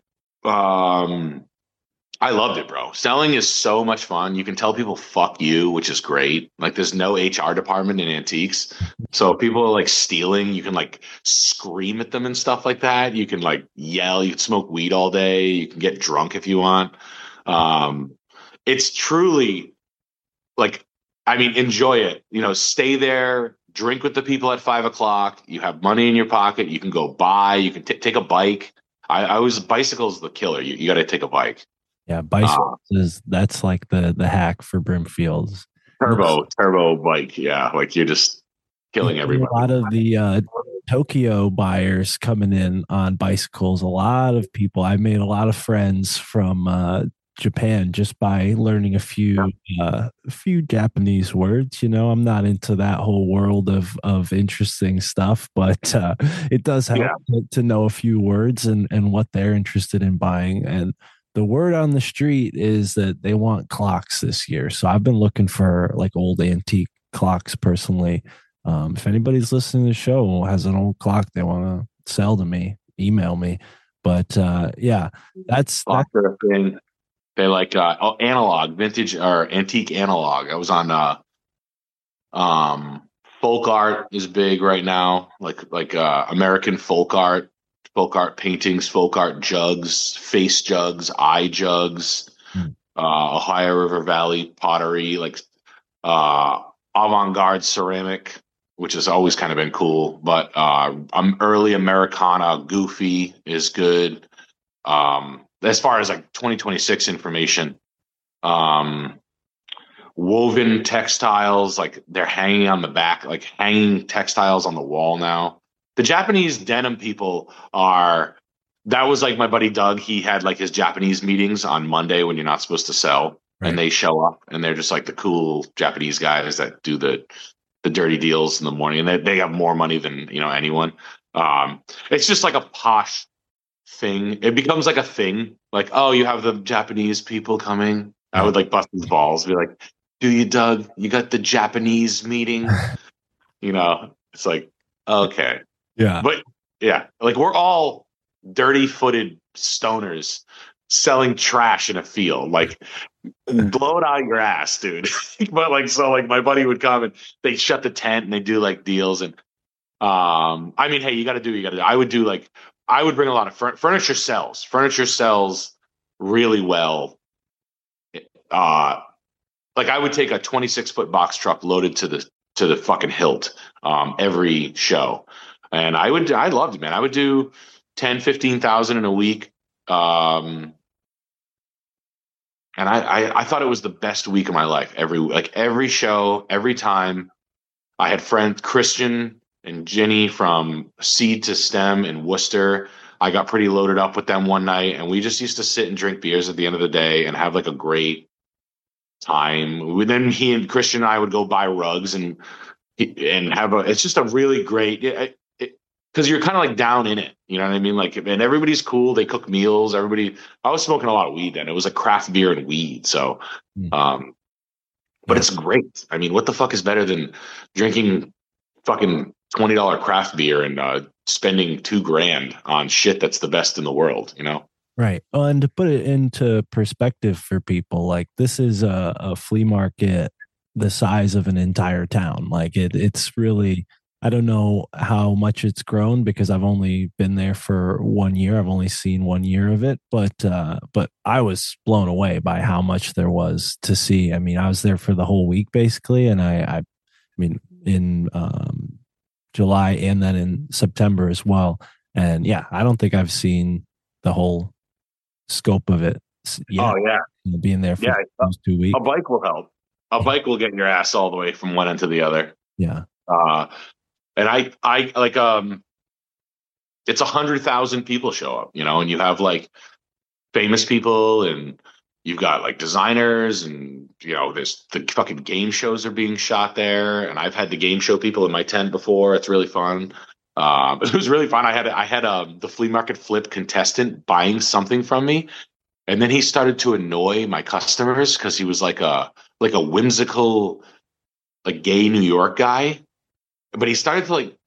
Um. I loved it, bro. Selling is so much fun. You can tell people fuck you, which is great. Like there's no H R department in antiques. So if people are like stealing, you can like scream at them and stuff like that. You can like yell, you can smoke weed all day, you can get drunk if you want. Um, it's truly like, I mean, enjoy it. You know, stay there, drink with the people at five o'clock. You have money in your pocket. You can go buy, you can t- take a bike. I, I was bicycle's the killer. You, you got to take a bike. Yeah, bicycles is that's like the the hack for Brimfields. Turbo, turbo bike. Yeah, like you're just killing Yeah, everybody. A lot of the uh, Tokyo buyers coming in on bicycles. A lot of people. I made a lot of friends from uh, Japan just by learning a few uh, a few Japanese words. You know, I'm not into that whole world of of interesting stuff, but uh, it does help Yeah. to, to know a few words and and what they're interested in buying. And the word on the street is that they want clocks this year. So I've been looking for like old antique clocks personally. Um, if anybody's listening to the show has an old clock they want to sell to me, email me. But uh, yeah, that's Clock that. are a thing. They like uh, oh, analog, vintage or antique analog. I was on uh, um, folk art is big right now, like like uh, American folk art, folk art paintings, folk art jugs, face jugs, eye jugs, Hmm. uh, Ohio River Valley pottery, like uh, avant-garde ceramic, which has always kind of been cool. But uh, um, early Americana, goofy is good. Um, as far as like twenty twenty-six information, um, woven textiles, like they're hanging on the back, like hanging textiles on the wall now. The Japanese denim people are, that was like my buddy Doug. He had like his Japanese meetings on Monday when you're not supposed to sell. Right. And they show up and they're just like the cool Japanese guys that do the the dirty deals in the morning. And they, they have more money than, you know, anyone. Um, it's just like a posh thing. It becomes like a thing. Like, oh, you have the Japanese people coming. I would like bust his balls, be like, do you, Doug? You got the Japanese meeting? You know, it's like, okay. Yeah. But yeah, like we're all dirty footed stoners selling trash in a field. Like blow it out of your ass, dude. But like, so like my buddy would come and they shut the tent and they do like deals. And um, I mean, hey, you got to do, what you got to do. I would do like, I would bring a lot of fur- furniture sells, furniture sells really well. Uh, like I would take a twenty-six foot box truck loaded to the, to the fucking hilt, um, every show. And I would, I loved it, man. I would do ten, fifteen thousand in a week. Um, And I, I, I thought it was the best week of my life. Every like every show, every time. I had friends Christian and Jenny from Seed to Stem in Worcester. I got pretty loaded up with them one night, and we just used to sit and drink beers at the end of the day and have like a great time. We, then he and Christian and I would go buy rugs and and have a. It's just a really great. It, Because you're kind of like down in it, you know what I mean? Like, and everybody's cool. They cook meals. Everybody. I was smoking a lot of weed then. It was like craft beer and weed. So, um, but it's great. I mean, what the fuck is better than drinking fucking twenty dollar craft beer and uh, spending two grand on shit that's the best in the world? You know? Right. Oh, and to put it into perspective for people, like this is a, a flea market the size of an entire town. Like it, it's really. I don't know how much it's grown because I've only been there for one year. I've only seen one year of it, but uh, but I was blown away by how much there was to see. I mean, I was there for the whole week basically, and I, I, I mean, in um, July and then in September as well. And yeah, I don't think I've seen the whole scope of it yet. Oh yeah, you know, being there for yeah, those two weeks. A bike will help. A bike will get your ass all the way from one end to the other. Yeah. Uh, And I, I like, um, it's a hundred thousand people show up, you know, and you have like famous people and you've got like designers and, you know, there's the fucking game shows are being shot there. And I've had the game show people in my tent before. It's really fun. Um, it was really fun. I had, I had, um, the flea market flip contestant buying something from me. And then he started to annoy my customers because he was like a, like a whimsical, like gay New York guy. But he started to like,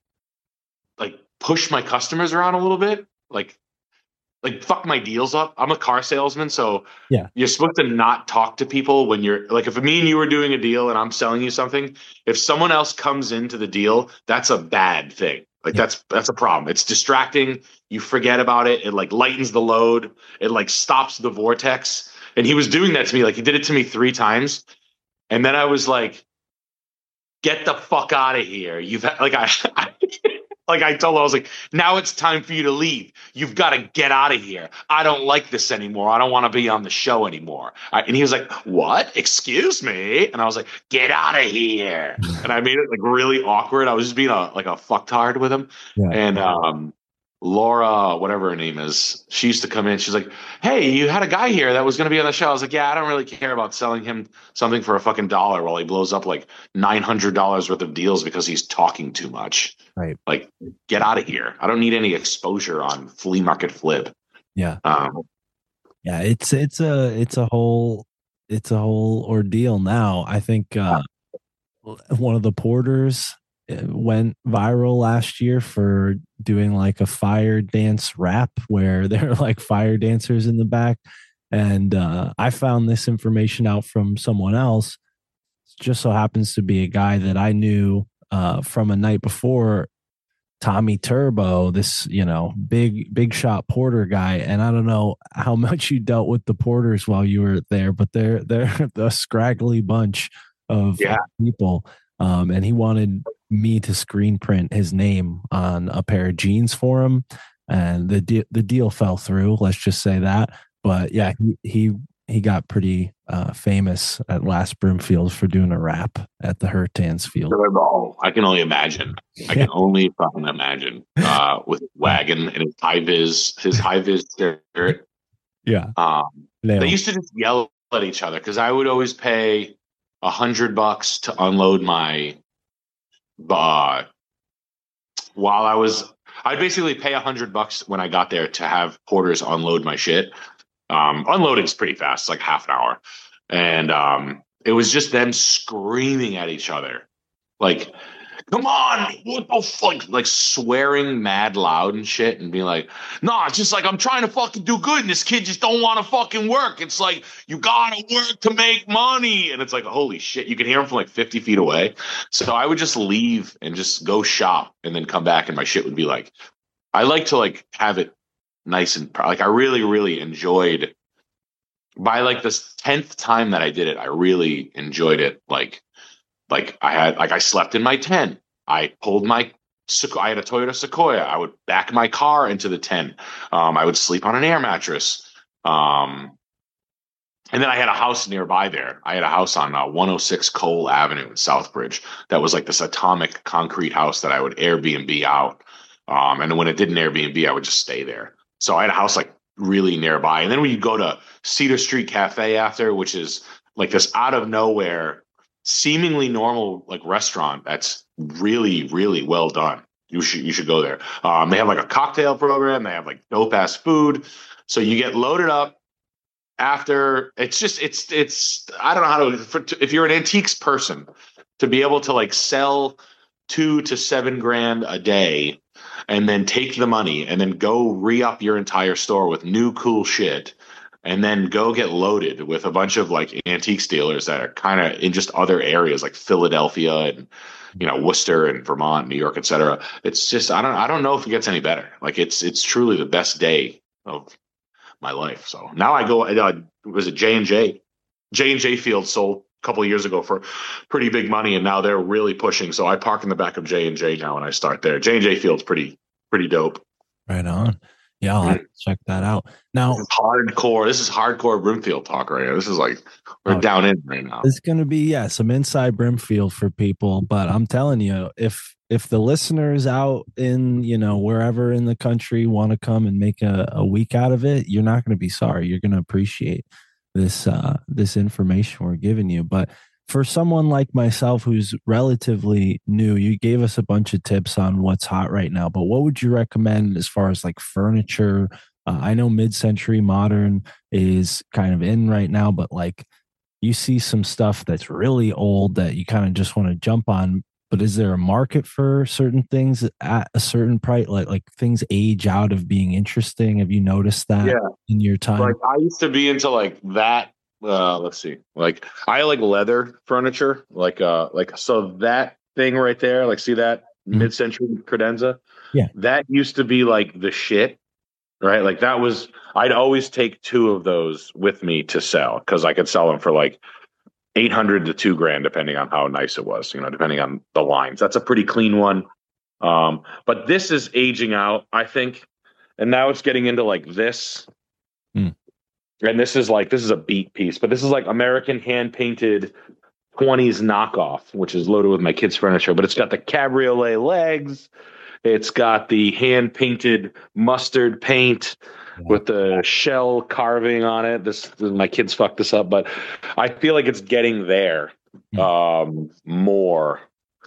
like push my customers around a little bit, like, like fuck my deals up. I'm a car salesman, so yeah, you're supposed to not talk to people when you're like, if me and you were doing a deal and I'm selling you something, if someone else comes into the deal, that's a bad thing. Like yeah. that's that's a problem. It's distracting. You forget about it. It like lightens the load. It like stops the vortex. And he was doing that to me. Like he did it to me three times, and then I was like, get the fuck out of here. You've had, like, I, I like I told him, I was like, now it's time for you to leave. You've got to get out of here. I don't like this anymore. I don't want to be on the show anymore. I, and he was like, what? Excuse me? And I was like, get out of here. And I made it like really awkward. I was just being a, like a fucktard with him. Yeah. And, um, Laura, whatever her name is, she used to come in. She's like, hey, you had a guy here that was going to be on the show. I was like, yeah, I don't really care about selling him something for a fucking dollar while he blows up like nine hundred dollars worth of deals because he's talking too much. Right. Like, get out of here. I don't need any exposure on flea market flip. Yeah. Um, yeah. It's, it's a, it's a whole, it's a whole ordeal now. I think uh, one of the porters went viral last year for doing like a fire dance rap where there are like fire dancers in the back. And uh, I found this information out from someone else. It just so happens to be a guy that I knew uh, from a night before, Tommy Turbo, this, you know, big, big shot porter guy. And I don't know how much you dealt with the porters while you were there, but they're, they're a scraggly bunch of yeah. people. Um, and he wanted me to screen print his name on a pair of jeans for him, and the de- the deal fell through. Let's just say that. But yeah, he he, he got pretty uh, famous at Last Broomfield for doing a rap at the Hurtans field. I can only imagine. I can only fucking imagine uh, with wagon and his high vis, his high vis shirt. Yeah, um, they used to just yell at each other because I would always pay a hundred bucks to unload my. Uh, while I was, I'd basically pay a hundred bucks when I got there to have porters unload my shit. Um, unloading's pretty fast, it's like half an hour, and um, it was just them screaming at each other, like come on, what the fuck? Like swearing mad loud and shit and being like, nah, it's just like I'm trying to fucking do good and this kid just don't want to fucking work. It's like, you gotta work to make money. And it's like, holy shit, you can hear him from like fifty feet away. So I would just leave and just go shop and then come back and my shit would be like, I like to like have it nice and like I really, really enjoyed by like this tenth time that I did it, I really enjoyed it. Like Like I had, like I slept in my tent. I pulled my, I had a Toyota Sequoia. I would back my car into the tent. Um, I would sleep on an air mattress. Um, and then I had a house nearby there. I had a house on uh, one oh six Cole Avenue in Southbridge. That was like this atomic concrete house that I would Airbnb out. Um, and when it didn't Airbnb, I would just stay there. So I had a house like really nearby. And then when you go to Cedar Street Cafe after, which is like this out of nowhere, seemingly normal like restaurant that's really, really well done. You should you should go there. Um, they have like a cocktail program. They have like dope ass food. So you get loaded up after. It's just it's it's I don't know how to for, if you're an antiques person to be able to like sell two to seven grand a day and then take the money and then go re-up your entire store with new cool shit and then go get loaded with a bunch of like antique dealers that are kind of in just other areas like Philadelphia and, you know, Worcester and Vermont, New York, et cetera. It's just, I don't, I don't know if it gets any better. Like it's, it's truly the best day of my life. So now I go, uh, was it J and J? J and J Field sold a couple of years ago for pretty big money. And now they're really pushing. So I park in the back of J and J now and I start there. J and J Field's pretty, pretty dope. Right on. Yeah, I'll have to check that out. Now, this is hardcore. This is hardcore Brimfield talk right here. This is like we're oh, down in right now. It's going to be yeah, some inside Brimfield for people. But I'm telling you, if if the listeners out in you know wherever in the country want to come and make a, a week out of it, you're not going to be sorry. You're going to appreciate this uh, this information we're giving you. But for someone like myself who's relatively new, you gave us a bunch of tips on what's hot right now, but what would you recommend as far as like furniture? Uh, I know mid-century modern is kind of in right now, but like you see some stuff that's really old that you kind of just want to jump on. But is there a market for certain things at a certain price? Like like things age out of being interesting. Have you noticed that yeah. in your time? Like I used to be into like that. Uh, let's see. Like I like leather furniture. Like uh, like so that thing right there. Like see that mm-hmm. mid-century credenza. Yeah, that used to be like the shit. Right, like that was. I'd always take two of those with me to sell because I could sell them for like eight hundred to two grand, depending on how nice it was. You know, depending on the lines. That's a pretty clean one. Um, but this is aging out, I think, and now it's getting into like this. Mm. And this is like, this is a beat piece, but this is like American hand painted twenties knockoff, which is loaded with my kids' furniture. But it's got the cabriolet legs. It's got the hand painted mustard paint with the shell carving on it. This, this my kids fucked this up, but I feel like it's getting there um, more,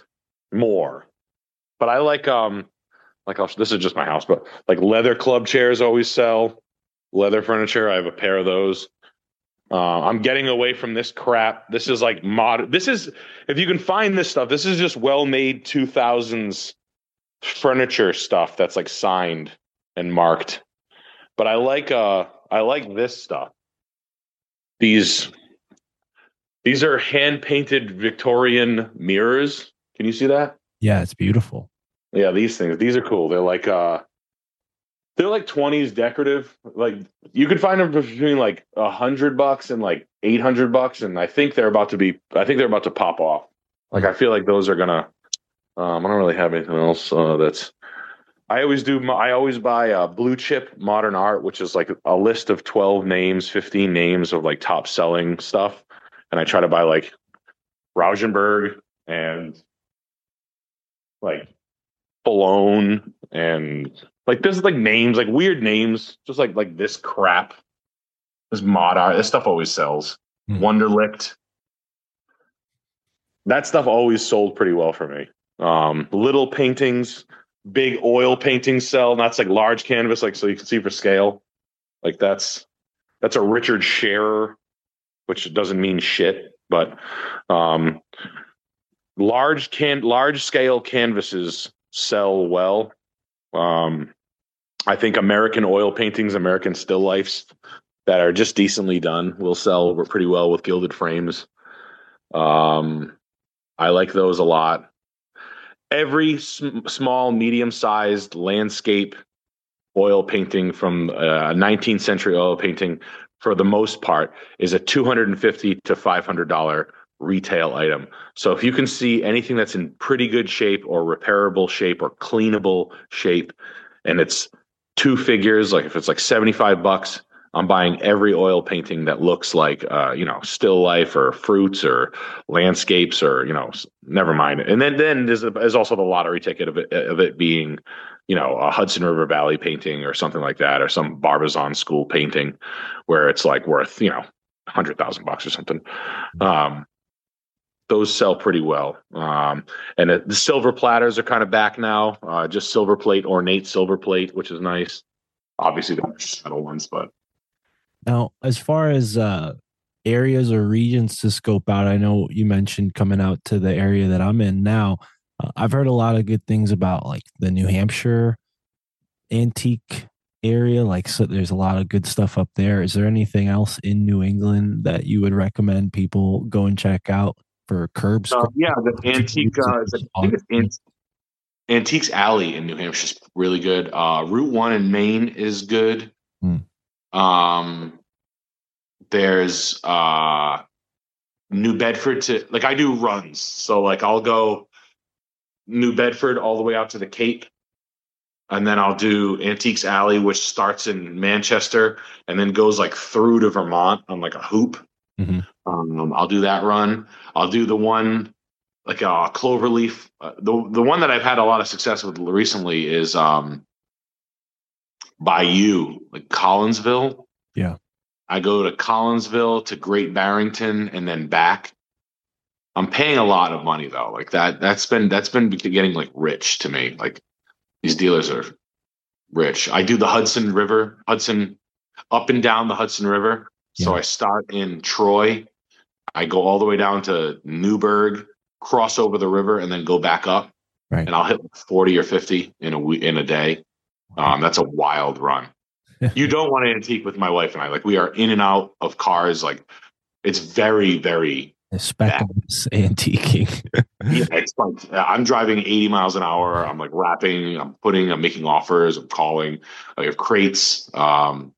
more. But I like, um, like I'll, this is just my house, but like leather club chairs always sell. Leather furniture. I have a pair of those. Uh, I'm getting away from this crap. This is like mod. This is, if you can find this stuff, this is just well-made two thousands furniture stuff that's like signed and marked. But I like, uh, I like this stuff. These, these are hand-painted Victorian mirrors. Can you see that? Yeah, it's beautiful. Yeah, these things. These are cool. They're like, uh, they're like twenties decorative. Like you could find them between like a hundred bucks and like eight hundred bucks, and I think they're about to be. I think they're about to pop off. Like I feel like those are gonna. Um, I don't really have anything else uh, that's. I always do. I always buy uh, Blue Chip Modern Art, which is like a list of twelve names, fifteen names of like top selling stuff, and I try to buy like Rauschenberg and like Bologna and. Like this is like names, like weird names, just like like this crap. This mod art, this stuff always sells. Mm. Wonderlicht. That stuff always sold pretty well for me. Um, little paintings, big oil paintings sell. And that's like large canvas, like so you can see for scale. Like that's that's a Richard Scherer, which doesn't mean shit, but um, large can large scale canvases sell well. Um, I think American oil paintings, American still lifes that are just decently done will sell pretty well with gilded frames. Um, I like those a lot. Every sm- small, medium-sized landscape oil painting from a uh, nineteenth century oil painting, for the most part, is a two hundred fifty to five hundred dollars retail item. So if you can see anything that's in pretty good shape or repairable shape or cleanable shape, and it's two figures, like if it's like seventy-five bucks, I'm buying every oil painting that looks like, uh, you know, still life or fruits or landscapes or, you know, never mind. And then, then there's, there's also the lottery ticket of it, of it being, you know, a Hudson River Valley painting or something like that, or some Barbizon school painting where it's like worth, you know, a hundred thousand bucks or something. Um, those sell pretty well. Um, and it, the silver platters are kind of back now, uh, just silver plate, ornate silver plate, which is nice. Obviously the metal ones, but. Now, as far as uh, areas or regions to scope out, I know you mentioned coming out to the area that I'm in now. Uh, I've heard a lot of good things about like the New Hampshire antique area. Like, so there's a lot of good stuff up there. Is there anything else in New England that you would recommend people go and check out for curbs? Uh, yeah, the antique. Uh, I think it's Ant- Antiques Alley in New Hampshire is really good. Uh, Route One in Maine is good. Hmm. Um, there's uh, New Bedford to like I do runs, so like I'll go New Bedford all the way out to the Cape, and then I'll do Antiques Alley, which starts in Manchester and then goes like through to Vermont on like a hoop. Mm-hmm. Um, I'll do that run. I'll do the one like a uh, Cloverleaf. Uh, the the one that I've had a lot of success with recently is um. Bayou, like Collinsville. Yeah. I go to Collinsville to Great Barrington and then back. I'm paying a lot of money though. Like that, that's been, that's been getting like rich to me. Like these dealers are rich. I do the Hudson River, Hudson up and down the Hudson River. So Yeah. I start in Troy. I go all the way down to Newburgh, cross over the river and then go back up. Right. And I'll hit forty or fifty in a week, in a day. Um, that's a wild run. You don't want to antique with my wife and I. Like we are in and out of cars. Like it's very, very Speckless antiquing. yeah. It's like I'm driving eighty miles an hour. I'm like wrapping. I'm putting. I'm making offers. I'm calling. I have crates. Um,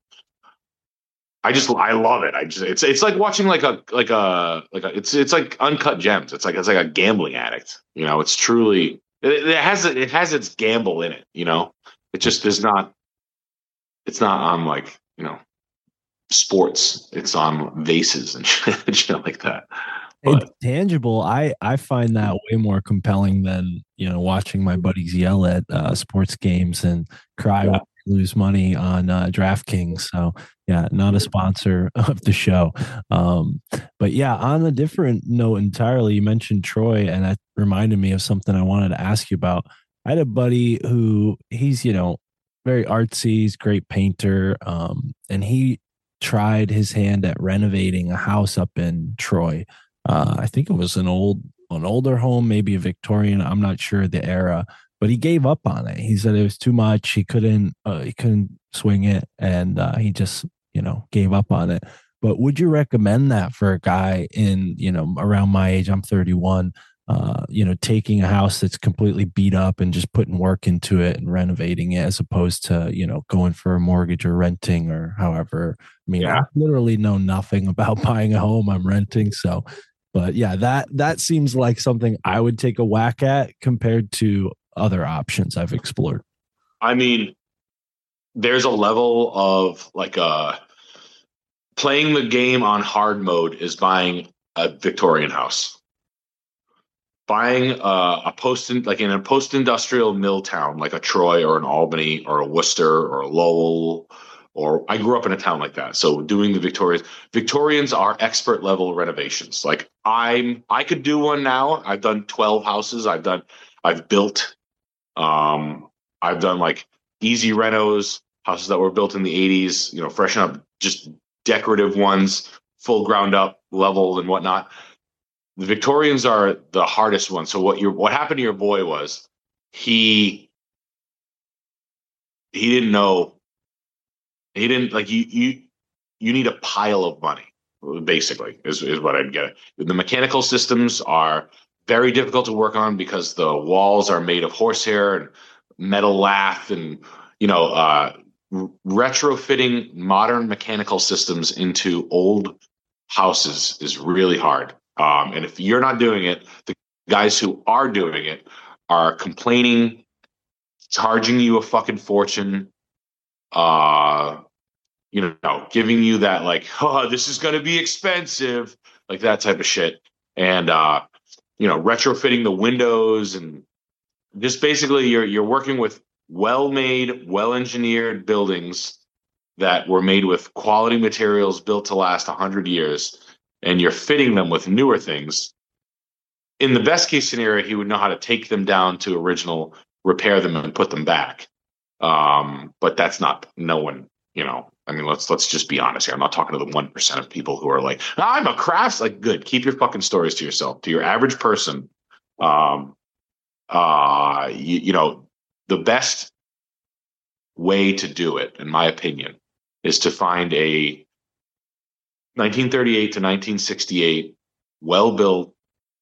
I just I love it. I just it's it's like watching like a like a like a it's it's like uncut gems. It's like it's like a gambling addict. You know, it's truly it, it has it has its gamble in it. You know. It just is not, it's not on like, you know, sports. It's on vases and shit like that. But, It's tangible. I, I find that way more compelling than, you know, watching my buddies yell at uh, sports games and cry Yeah. when they lose money on uh, DraftKings. So yeah, not a sponsor of the show. Um, but yeah, on a different note entirely, you mentioned Troy and that reminded me of something I wanted to ask you about. I had a buddy who he's, you know, very artsy, he's a great painter. Um, and he tried his hand at renovating a house up in Troy. Uh, I think it was an old, an older home, maybe a Victorian. I'm not sure the era, but he gave up on it. He said it was too much. He couldn't, uh, he couldn't swing it. And uh, he just, you know, gave up on it. But would you recommend that for a guy in, you know, around my age? I'm thirty-one. Uh, you know, taking a house that's completely beat up and just putting work into it and renovating it as opposed to, you know, going for a mortgage or renting or however. I mean, Yeah. I literally know nothing about buying a home. I'm renting. So, but yeah, that, that seems like something I would take a whack at compared to other options I've explored. I mean, there's a level of like uh, playing the game on hard mode is buying a Victorian house. Buying uh, a post in, like in a post-industrial mill town like a Troy or an Albany or a Worcester or a Lowell, or I grew up in a town like that. So doing the Victorians, Victorians are expert level renovations. Like I'm, I could do one now. I've done twelve houses. I've done, I've built, um, I've done like easy renos, houses that were built in the eighties. You know, freshen up, just decorative ones, full ground up, leveled and whatnot. the Victorians are the hardest one. So what your what happened to your boy was he he didn't know he didn't like you you you need a pile of money, basically, is, is what I'd get. The mechanical systems are very difficult to work on because the walls are made of horsehair and metal lath, and you know, uh, retrofitting modern mechanical systems into old houses is really hard. Um, and if you're not doing it, the guys who are doing it are complaining, charging you a fucking fortune, uh, you know, giving you that like, oh, this is going to be expensive, like that type of shit. And, uh, you know, retrofitting the windows, and just basically you're, you're working with well-made, well-engineered buildings that were made with quality materials built to last a hundred years. And you're fitting them with newer things. In the best case scenario, he would know how to take them down to original, repair them, and put them back. Um, but that's not no one, you know. I mean, let's let's just be honest here. I'm not talking to the one percent of people who are like, I'm a crafts. Like, good. Keep your fucking stories to yourself. To your average person, um, uh, you, you know, the best way to do it, in my opinion, is to find a nineteen thirty-eight to nineteen sixty-eight well-built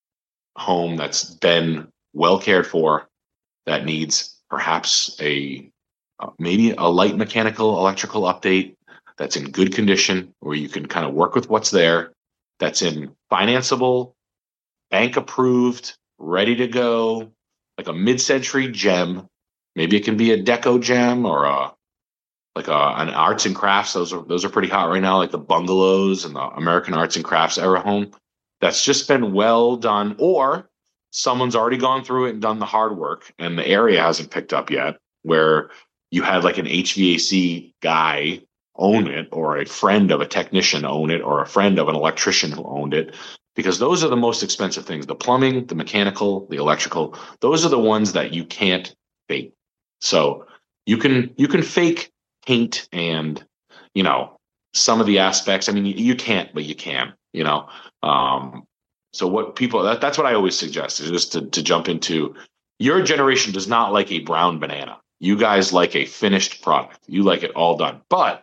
home that's been well cared for, that needs perhaps a uh, maybe a light mechanical electrical update, that's in good condition, where you can kind of work with what's there, that's in financeable, bank approved, ready to go, like a mid-century gem. Maybe it can be a deco gem or a like a, an arts and crafts. Those are those are pretty hot right now, like the bungalows and the American arts and crafts era home that's just been well done, or someone's already gone through it and done the hard work and the area hasn't picked up yet, where you had like an H V A C guy own it, or a friend of a technician own it, or a friend of an electrician who owned it, because those are the most expensive things. The plumbing, the mechanical, the electrical, those are the ones that you can't fake. So you can you can fake paint and, you know, some of the aspects. I mean, you, you can't, but you can, you know. Um, so what people, that, that's what I always suggest, is just to, to jump into, your generation does not like a brown banana. You guys like a finished product. You like it all done. But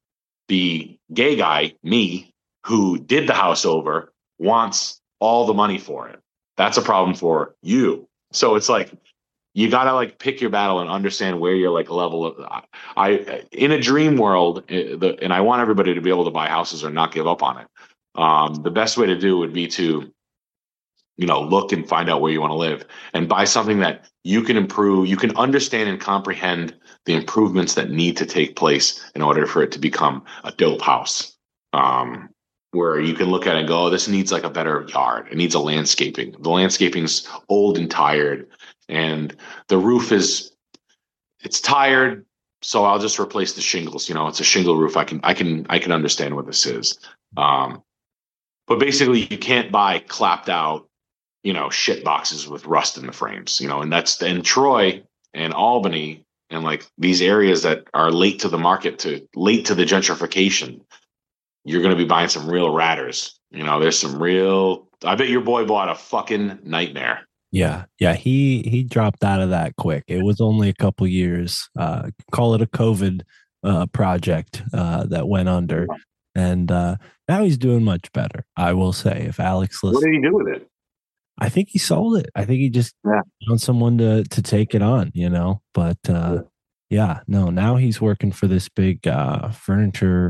the gay guy, me, who did the house over, wants all the money for it. That's a problem for you. So it's like, you gotta like pick your battle and understand where your like level of. I in a dream world, the, and I want everybody to be able to buy houses or not give up on it. Um, the best way to do would be to, you know, look and find out where you want to live and buy something that you can improve. You can understand and comprehend the improvements that need to take place in order for it to become a dope house. Um, where you can look at it and go, oh, this needs like a better yard. It needs a landscaping. The landscaping's old and tired, and the roof is, it's tired. So I'll just replace the shingles. You know, it's a shingle roof. I can, I can, I can understand what this is. Um, but basically you can't buy clapped out, you know, shit boxes with rust in the frames, you know, and that's in Troy and Albany and like these areas that are late to the market, to late to the gentrification. You're going to be buying some real ratters. You know, there's some real, I bet your boy bought a fucking nightmare. Yeah. Yeah. He, he dropped out of that quick. It was only a couple years, uh, call it a COVID, uh, project, uh, that went under. And, uh, now he's doing much better. I will say, if Alex listens, what did he do with it? I think he sold it. I think he just yeah. found someone to, to take it on, you know, but, uh, yeah. yeah, no, now he's working for this big, uh, furniture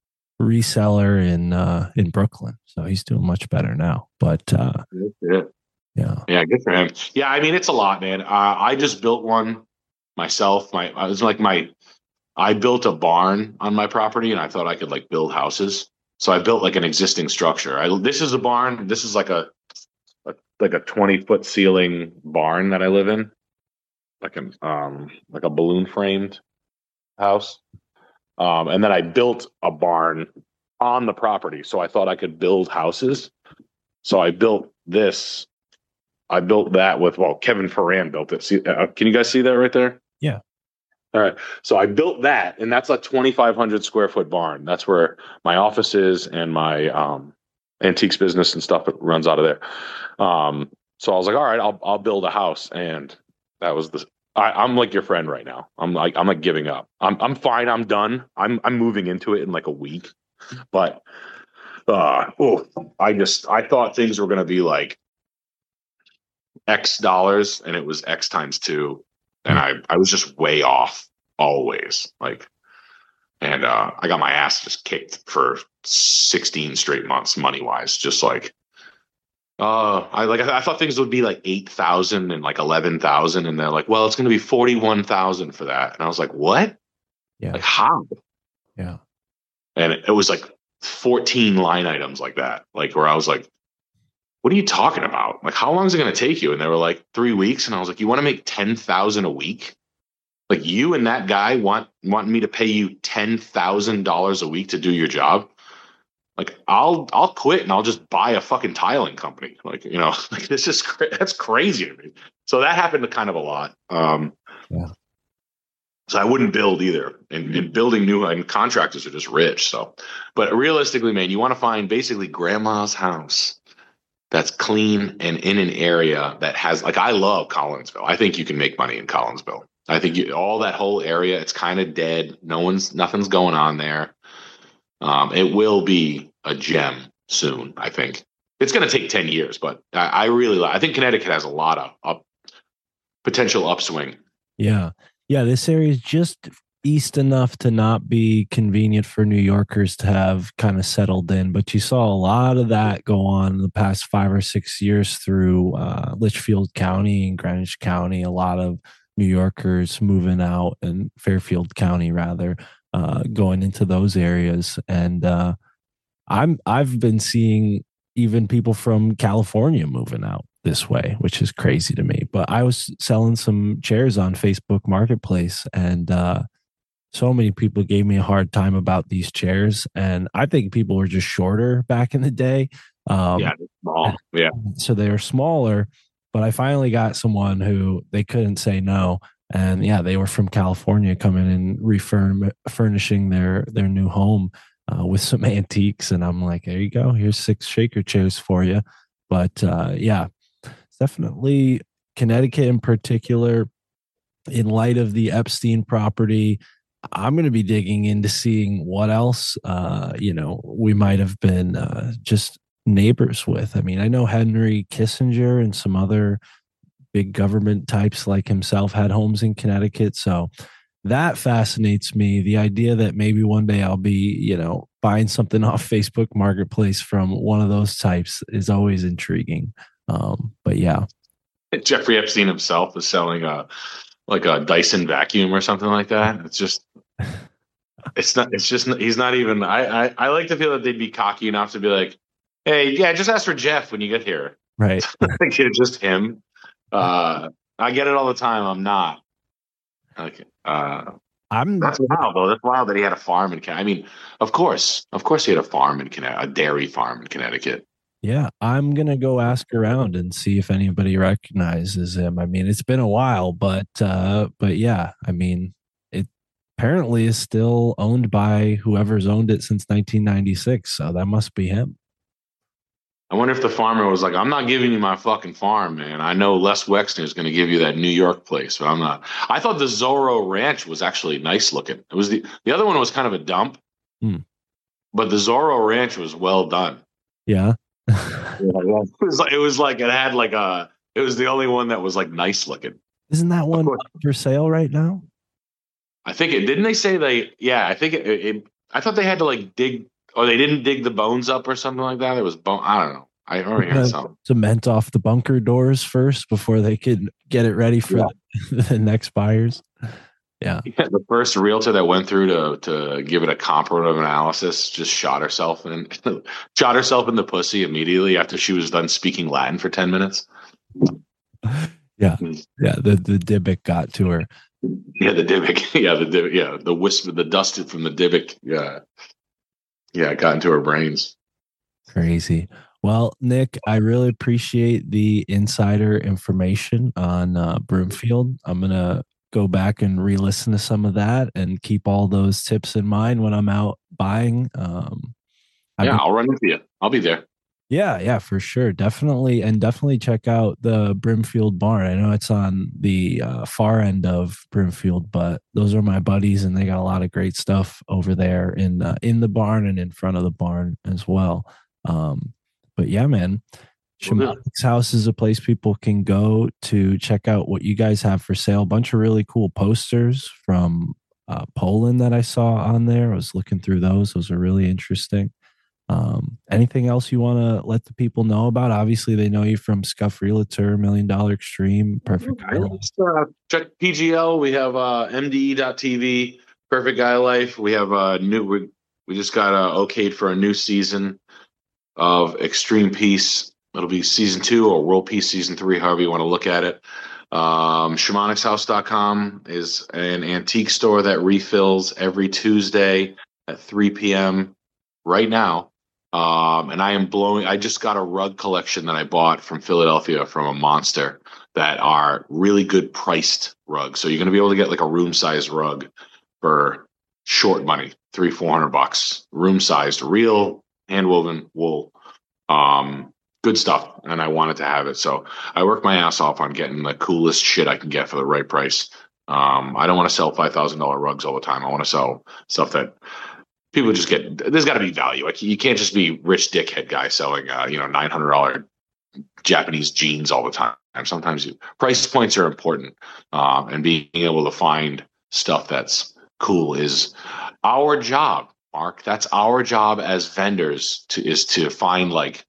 reseller in, uh, in Brooklyn. So he's doing much better now, but, uh, yeah. Yeah. Yeah. Good for him. Yeah. I mean, it's a lot, man. Uh, I just built one myself. My, I was like my, I built a barn on my property and I thought I could like build houses. So I built like an existing structure. I, this is a barn. This is like a, a like a twenty foot ceiling barn that I live in, like an, um, like a balloon framed house. Um, and then I built a barn on the property. So I thought I could build houses. So I built this. I built that with, well, Kevin Ferran built it. See, uh, can you guys see that right there? Yeah. All right. So I built that, and that's a twenty-five hundred square foot barn. That's where my office is and my, um, antiques business and stuff that runs out of there. Um, so I was like, all right, I'll I'll build a house, and that was the. I, I'm like your friend right now. I'm like I'm like giving up. I'm I'm fine. I'm done. I'm I'm moving into it in like a week, but uh, oh, I just I thought things were gonna be like X dollars, and it was X times two, and I I was just way off always. Like, and uh, I got my ass just kicked for sixteen straight months, money wise. Just like, uh, I like I thought things would be like eight thousand and like eleven thousand, and they're like, well, it's going to be forty one thousand for that, and I was like, what? Yeah. Like how? Yeah. And it, it was like fourteen line items like that, like where I was like, what are you talking about? Like, how long is it going to take you? And they were like, three weeks. And I was like, you want to make ten thousand a week? Like, you and that guy want want me to pay you ten thousand dollars a week to do your job? Like, I'll I'll quit and I'll just buy a fucking tiling company. Like, you know, like this is cra- that's crazy to me. So that happened kind of a lot. Um, Yeah. So I wouldn't build either. And, and building new and contractors are just rich. So, but realistically, man, you want to find basically grandma's house that's clean and in an area that has, like, I love Collinsville. I think you can make money in Collinsville. I think you, all that whole area, it's kind of dead. No one's, nothing's going on there. Um, it will be a gem soon. I think it's going to take ten years, but I, I really, I think Connecticut has a lot of up, potential upswing. Yeah. Yeah. This area is just east enough to not be convenient for New Yorkers to have kind of settled in. But you saw a lot of that go on in the past five or six years through uh, Litchfield County and Greenwich County. A lot of New Yorkers moving out, and Fairfield County rather, uh, going into those areas. And uh, I'm I've been seeing even people from California moving out this way, which is crazy to me. But I was selling some chairs on Facebook Marketplace, and uh, so many people gave me a hard time about these chairs. And I think people were just shorter back in the day. Um, yeah, small. Yeah. So they were smaller, but I finally got someone who they couldn't say no. And yeah, they were from California coming and refurn furnishing their, their new home uh, with some antiques. And I'm like, there you go. Here's six shaker chairs for you. But uh, yeah, definitely Connecticut in particular, in light of the Epstein property, I'm going to be digging into seeing what else, uh, you know, we might have been uh, just neighbors with. I mean, I know Henry Kissinger and some other big government types like himself had homes in Connecticut. So that fascinates me. The idea that maybe one day I'll be, you know, buying something off Facebook Marketplace from one of those types is always intriguing. Um, but yeah. Jeffrey Epstein himself is selling a like a Dyson vacuum or something like that. It's just, it's not, it's just, he's not even, I, I, I like to feel that they'd be cocky enough to be like, hey, yeah, just ask for Jeff when you get here. Right. I think it's just him. Uh, I get it all the time. I'm not. Okay. Uh, I'm that's wild though. That's wild that he had a farm in Connecticut. I mean, of course, of course he had a farm in Connecticut, a dairy farm in Connecticut. Yeah, I'm going to go ask around and see if anybody recognizes him. I mean, it's been a while, but uh, but yeah, I mean, it apparently is still owned by whoever's owned it since nineteen ninety-six. So that must be him. I wonder if the farmer was like, I'm not giving you my fucking farm, man. I know Les Wexner is going to give you that New York place, but I'm not. I thought the Zorro Ranch was actually nice looking. It was the, the other one was kind of a dump, hmm. but the Zorro Ranch was well done. Yeah. it was like it was like it had like a it was the only one that was like nice looking. Isn't that one for sale right now? I think it didn't they say they yeah, I think it, it I thought they had to like dig or they didn't dig the bones up or something like that. It was bone I don't know. I remember hearing something. Cement off the bunker doors first before they could get it ready for yeah. the, the next buyers. Yeah. yeah. The first realtor that went through to to give it a comparative analysis just shot herself in shot herself in the pussy immediately after she was done speaking Latin for ten minutes. Yeah. Yeah. The the Dybbuk got to her. Yeah, the Dybbuk. Yeah, the Dybbuk. Yeah, the whisper, the dust from the Dybbuk. Yeah. Yeah, it got into her brains. Crazy. Well, Nick, I really appreciate the insider information on uh, Broomfield. I'm going to go back and re-listen to some of that and keep all those tips in mind when I'm out buying. Um, yeah, been, I'll run with you. I'll be there. Yeah, yeah, for sure. Definitely. And definitely check out the Brimfield Barn. I know it's on the uh, far end of Brimfield, but those are my buddies and they got a lot of great stuff over there in uh, in the barn and in front of the barn as well. Um, but yeah, man, Will do. Shamanic's House is a place people can go to check out what you guys have for sale. A bunch of really cool posters from uh, Poland that I saw on there. I was looking through those. Those are really interesting. Um, anything else you want to let the people know about? Obviously, they know you from Scuff Realtor, Million Dollar Extreme, Perfect Island. Uh, check P G L. We have uh, M D E dot T V, Perfect Guy Life. We have a new. We, we just got uh, okayed for a new season of Extreme Peace. It'll be season two or World Peace season three, however you want to look at it. Um, Shamanics House dot com is an antique store that refills every Tuesday at three p.m. right now. Um, and I am blowing. I just got a rug collection that I bought from Philadelphia from a Monster that are really good priced rugs. So you're going to be able to get like a room sized rug for short money, three, four hundred bucks, room sized, real hand woven wool. Um, good stuff. And I wanted to have it. So I work my ass off on getting the coolest shit I can get for the right price. Um, I don't want to sell five thousand dollars rugs all the time. I want to sell stuff that people just get. There's got to be value. Like you can't just be rich dickhead guy selling, uh, you know, nine hundred dollars Japanese jeans all the time. Sometimes you, price points are important, um, and being able to find stuff that's cool is our job, Mark. That's our job as vendors to is to find like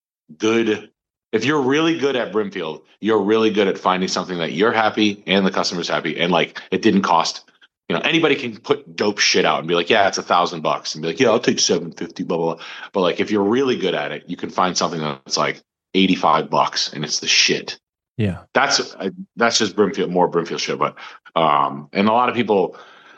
good. If you're really good at Brimfield, you're really good at finding something that you're happy and the customer's happy, and like it didn't cost. You know, anybody can put dope shit out and be like, yeah, it's a thousand bucks, and be like, yeah, I'll take seven fifty, blah blah blah. But like, if you're really good at it, you can find something that's like eighty five bucks, and it's the shit. Yeah, that's that's just Brimfield, more Brimfield shit. But um, and a lot of people,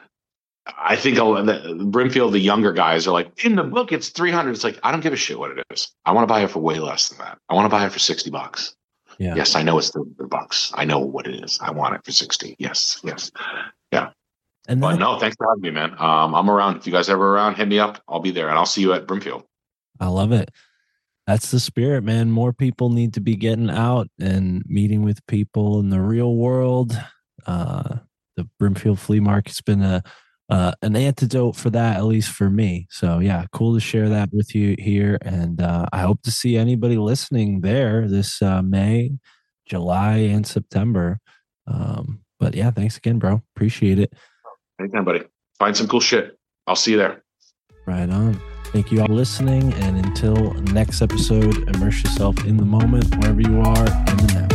I think the, Brimfield, the younger guys are like, in the book, it's three hundred. It's like, I don't give a shit what it is. I want to buy it for way less than that. I want to buy it for sixty bucks. Yeah. Yes, I know it's three hundred bucks. I know what it is. I want it for sixty. Yes, yes, yeah. And but no, thanks for having me, man. Um, I'm around. If you guys ever around, hit me up. I'll be there, and I'll see you at Brimfield. I love it. That's the spirit, man. More people need to be getting out and meeting with people in the real world. Uh, the Brimfield Flea Market's been a uh, an antidote for that, at least for me. So yeah, cool to share that with you here, and uh, I hope to see anybody listening there this uh, May, July, and September. Um, but yeah, thanks again, bro. Appreciate it. Anytime, buddy. Find some cool shit. I'll see you there. Right on. Thank you all for listening. And until next episode, immerse yourself in the moment, wherever you are, in the now.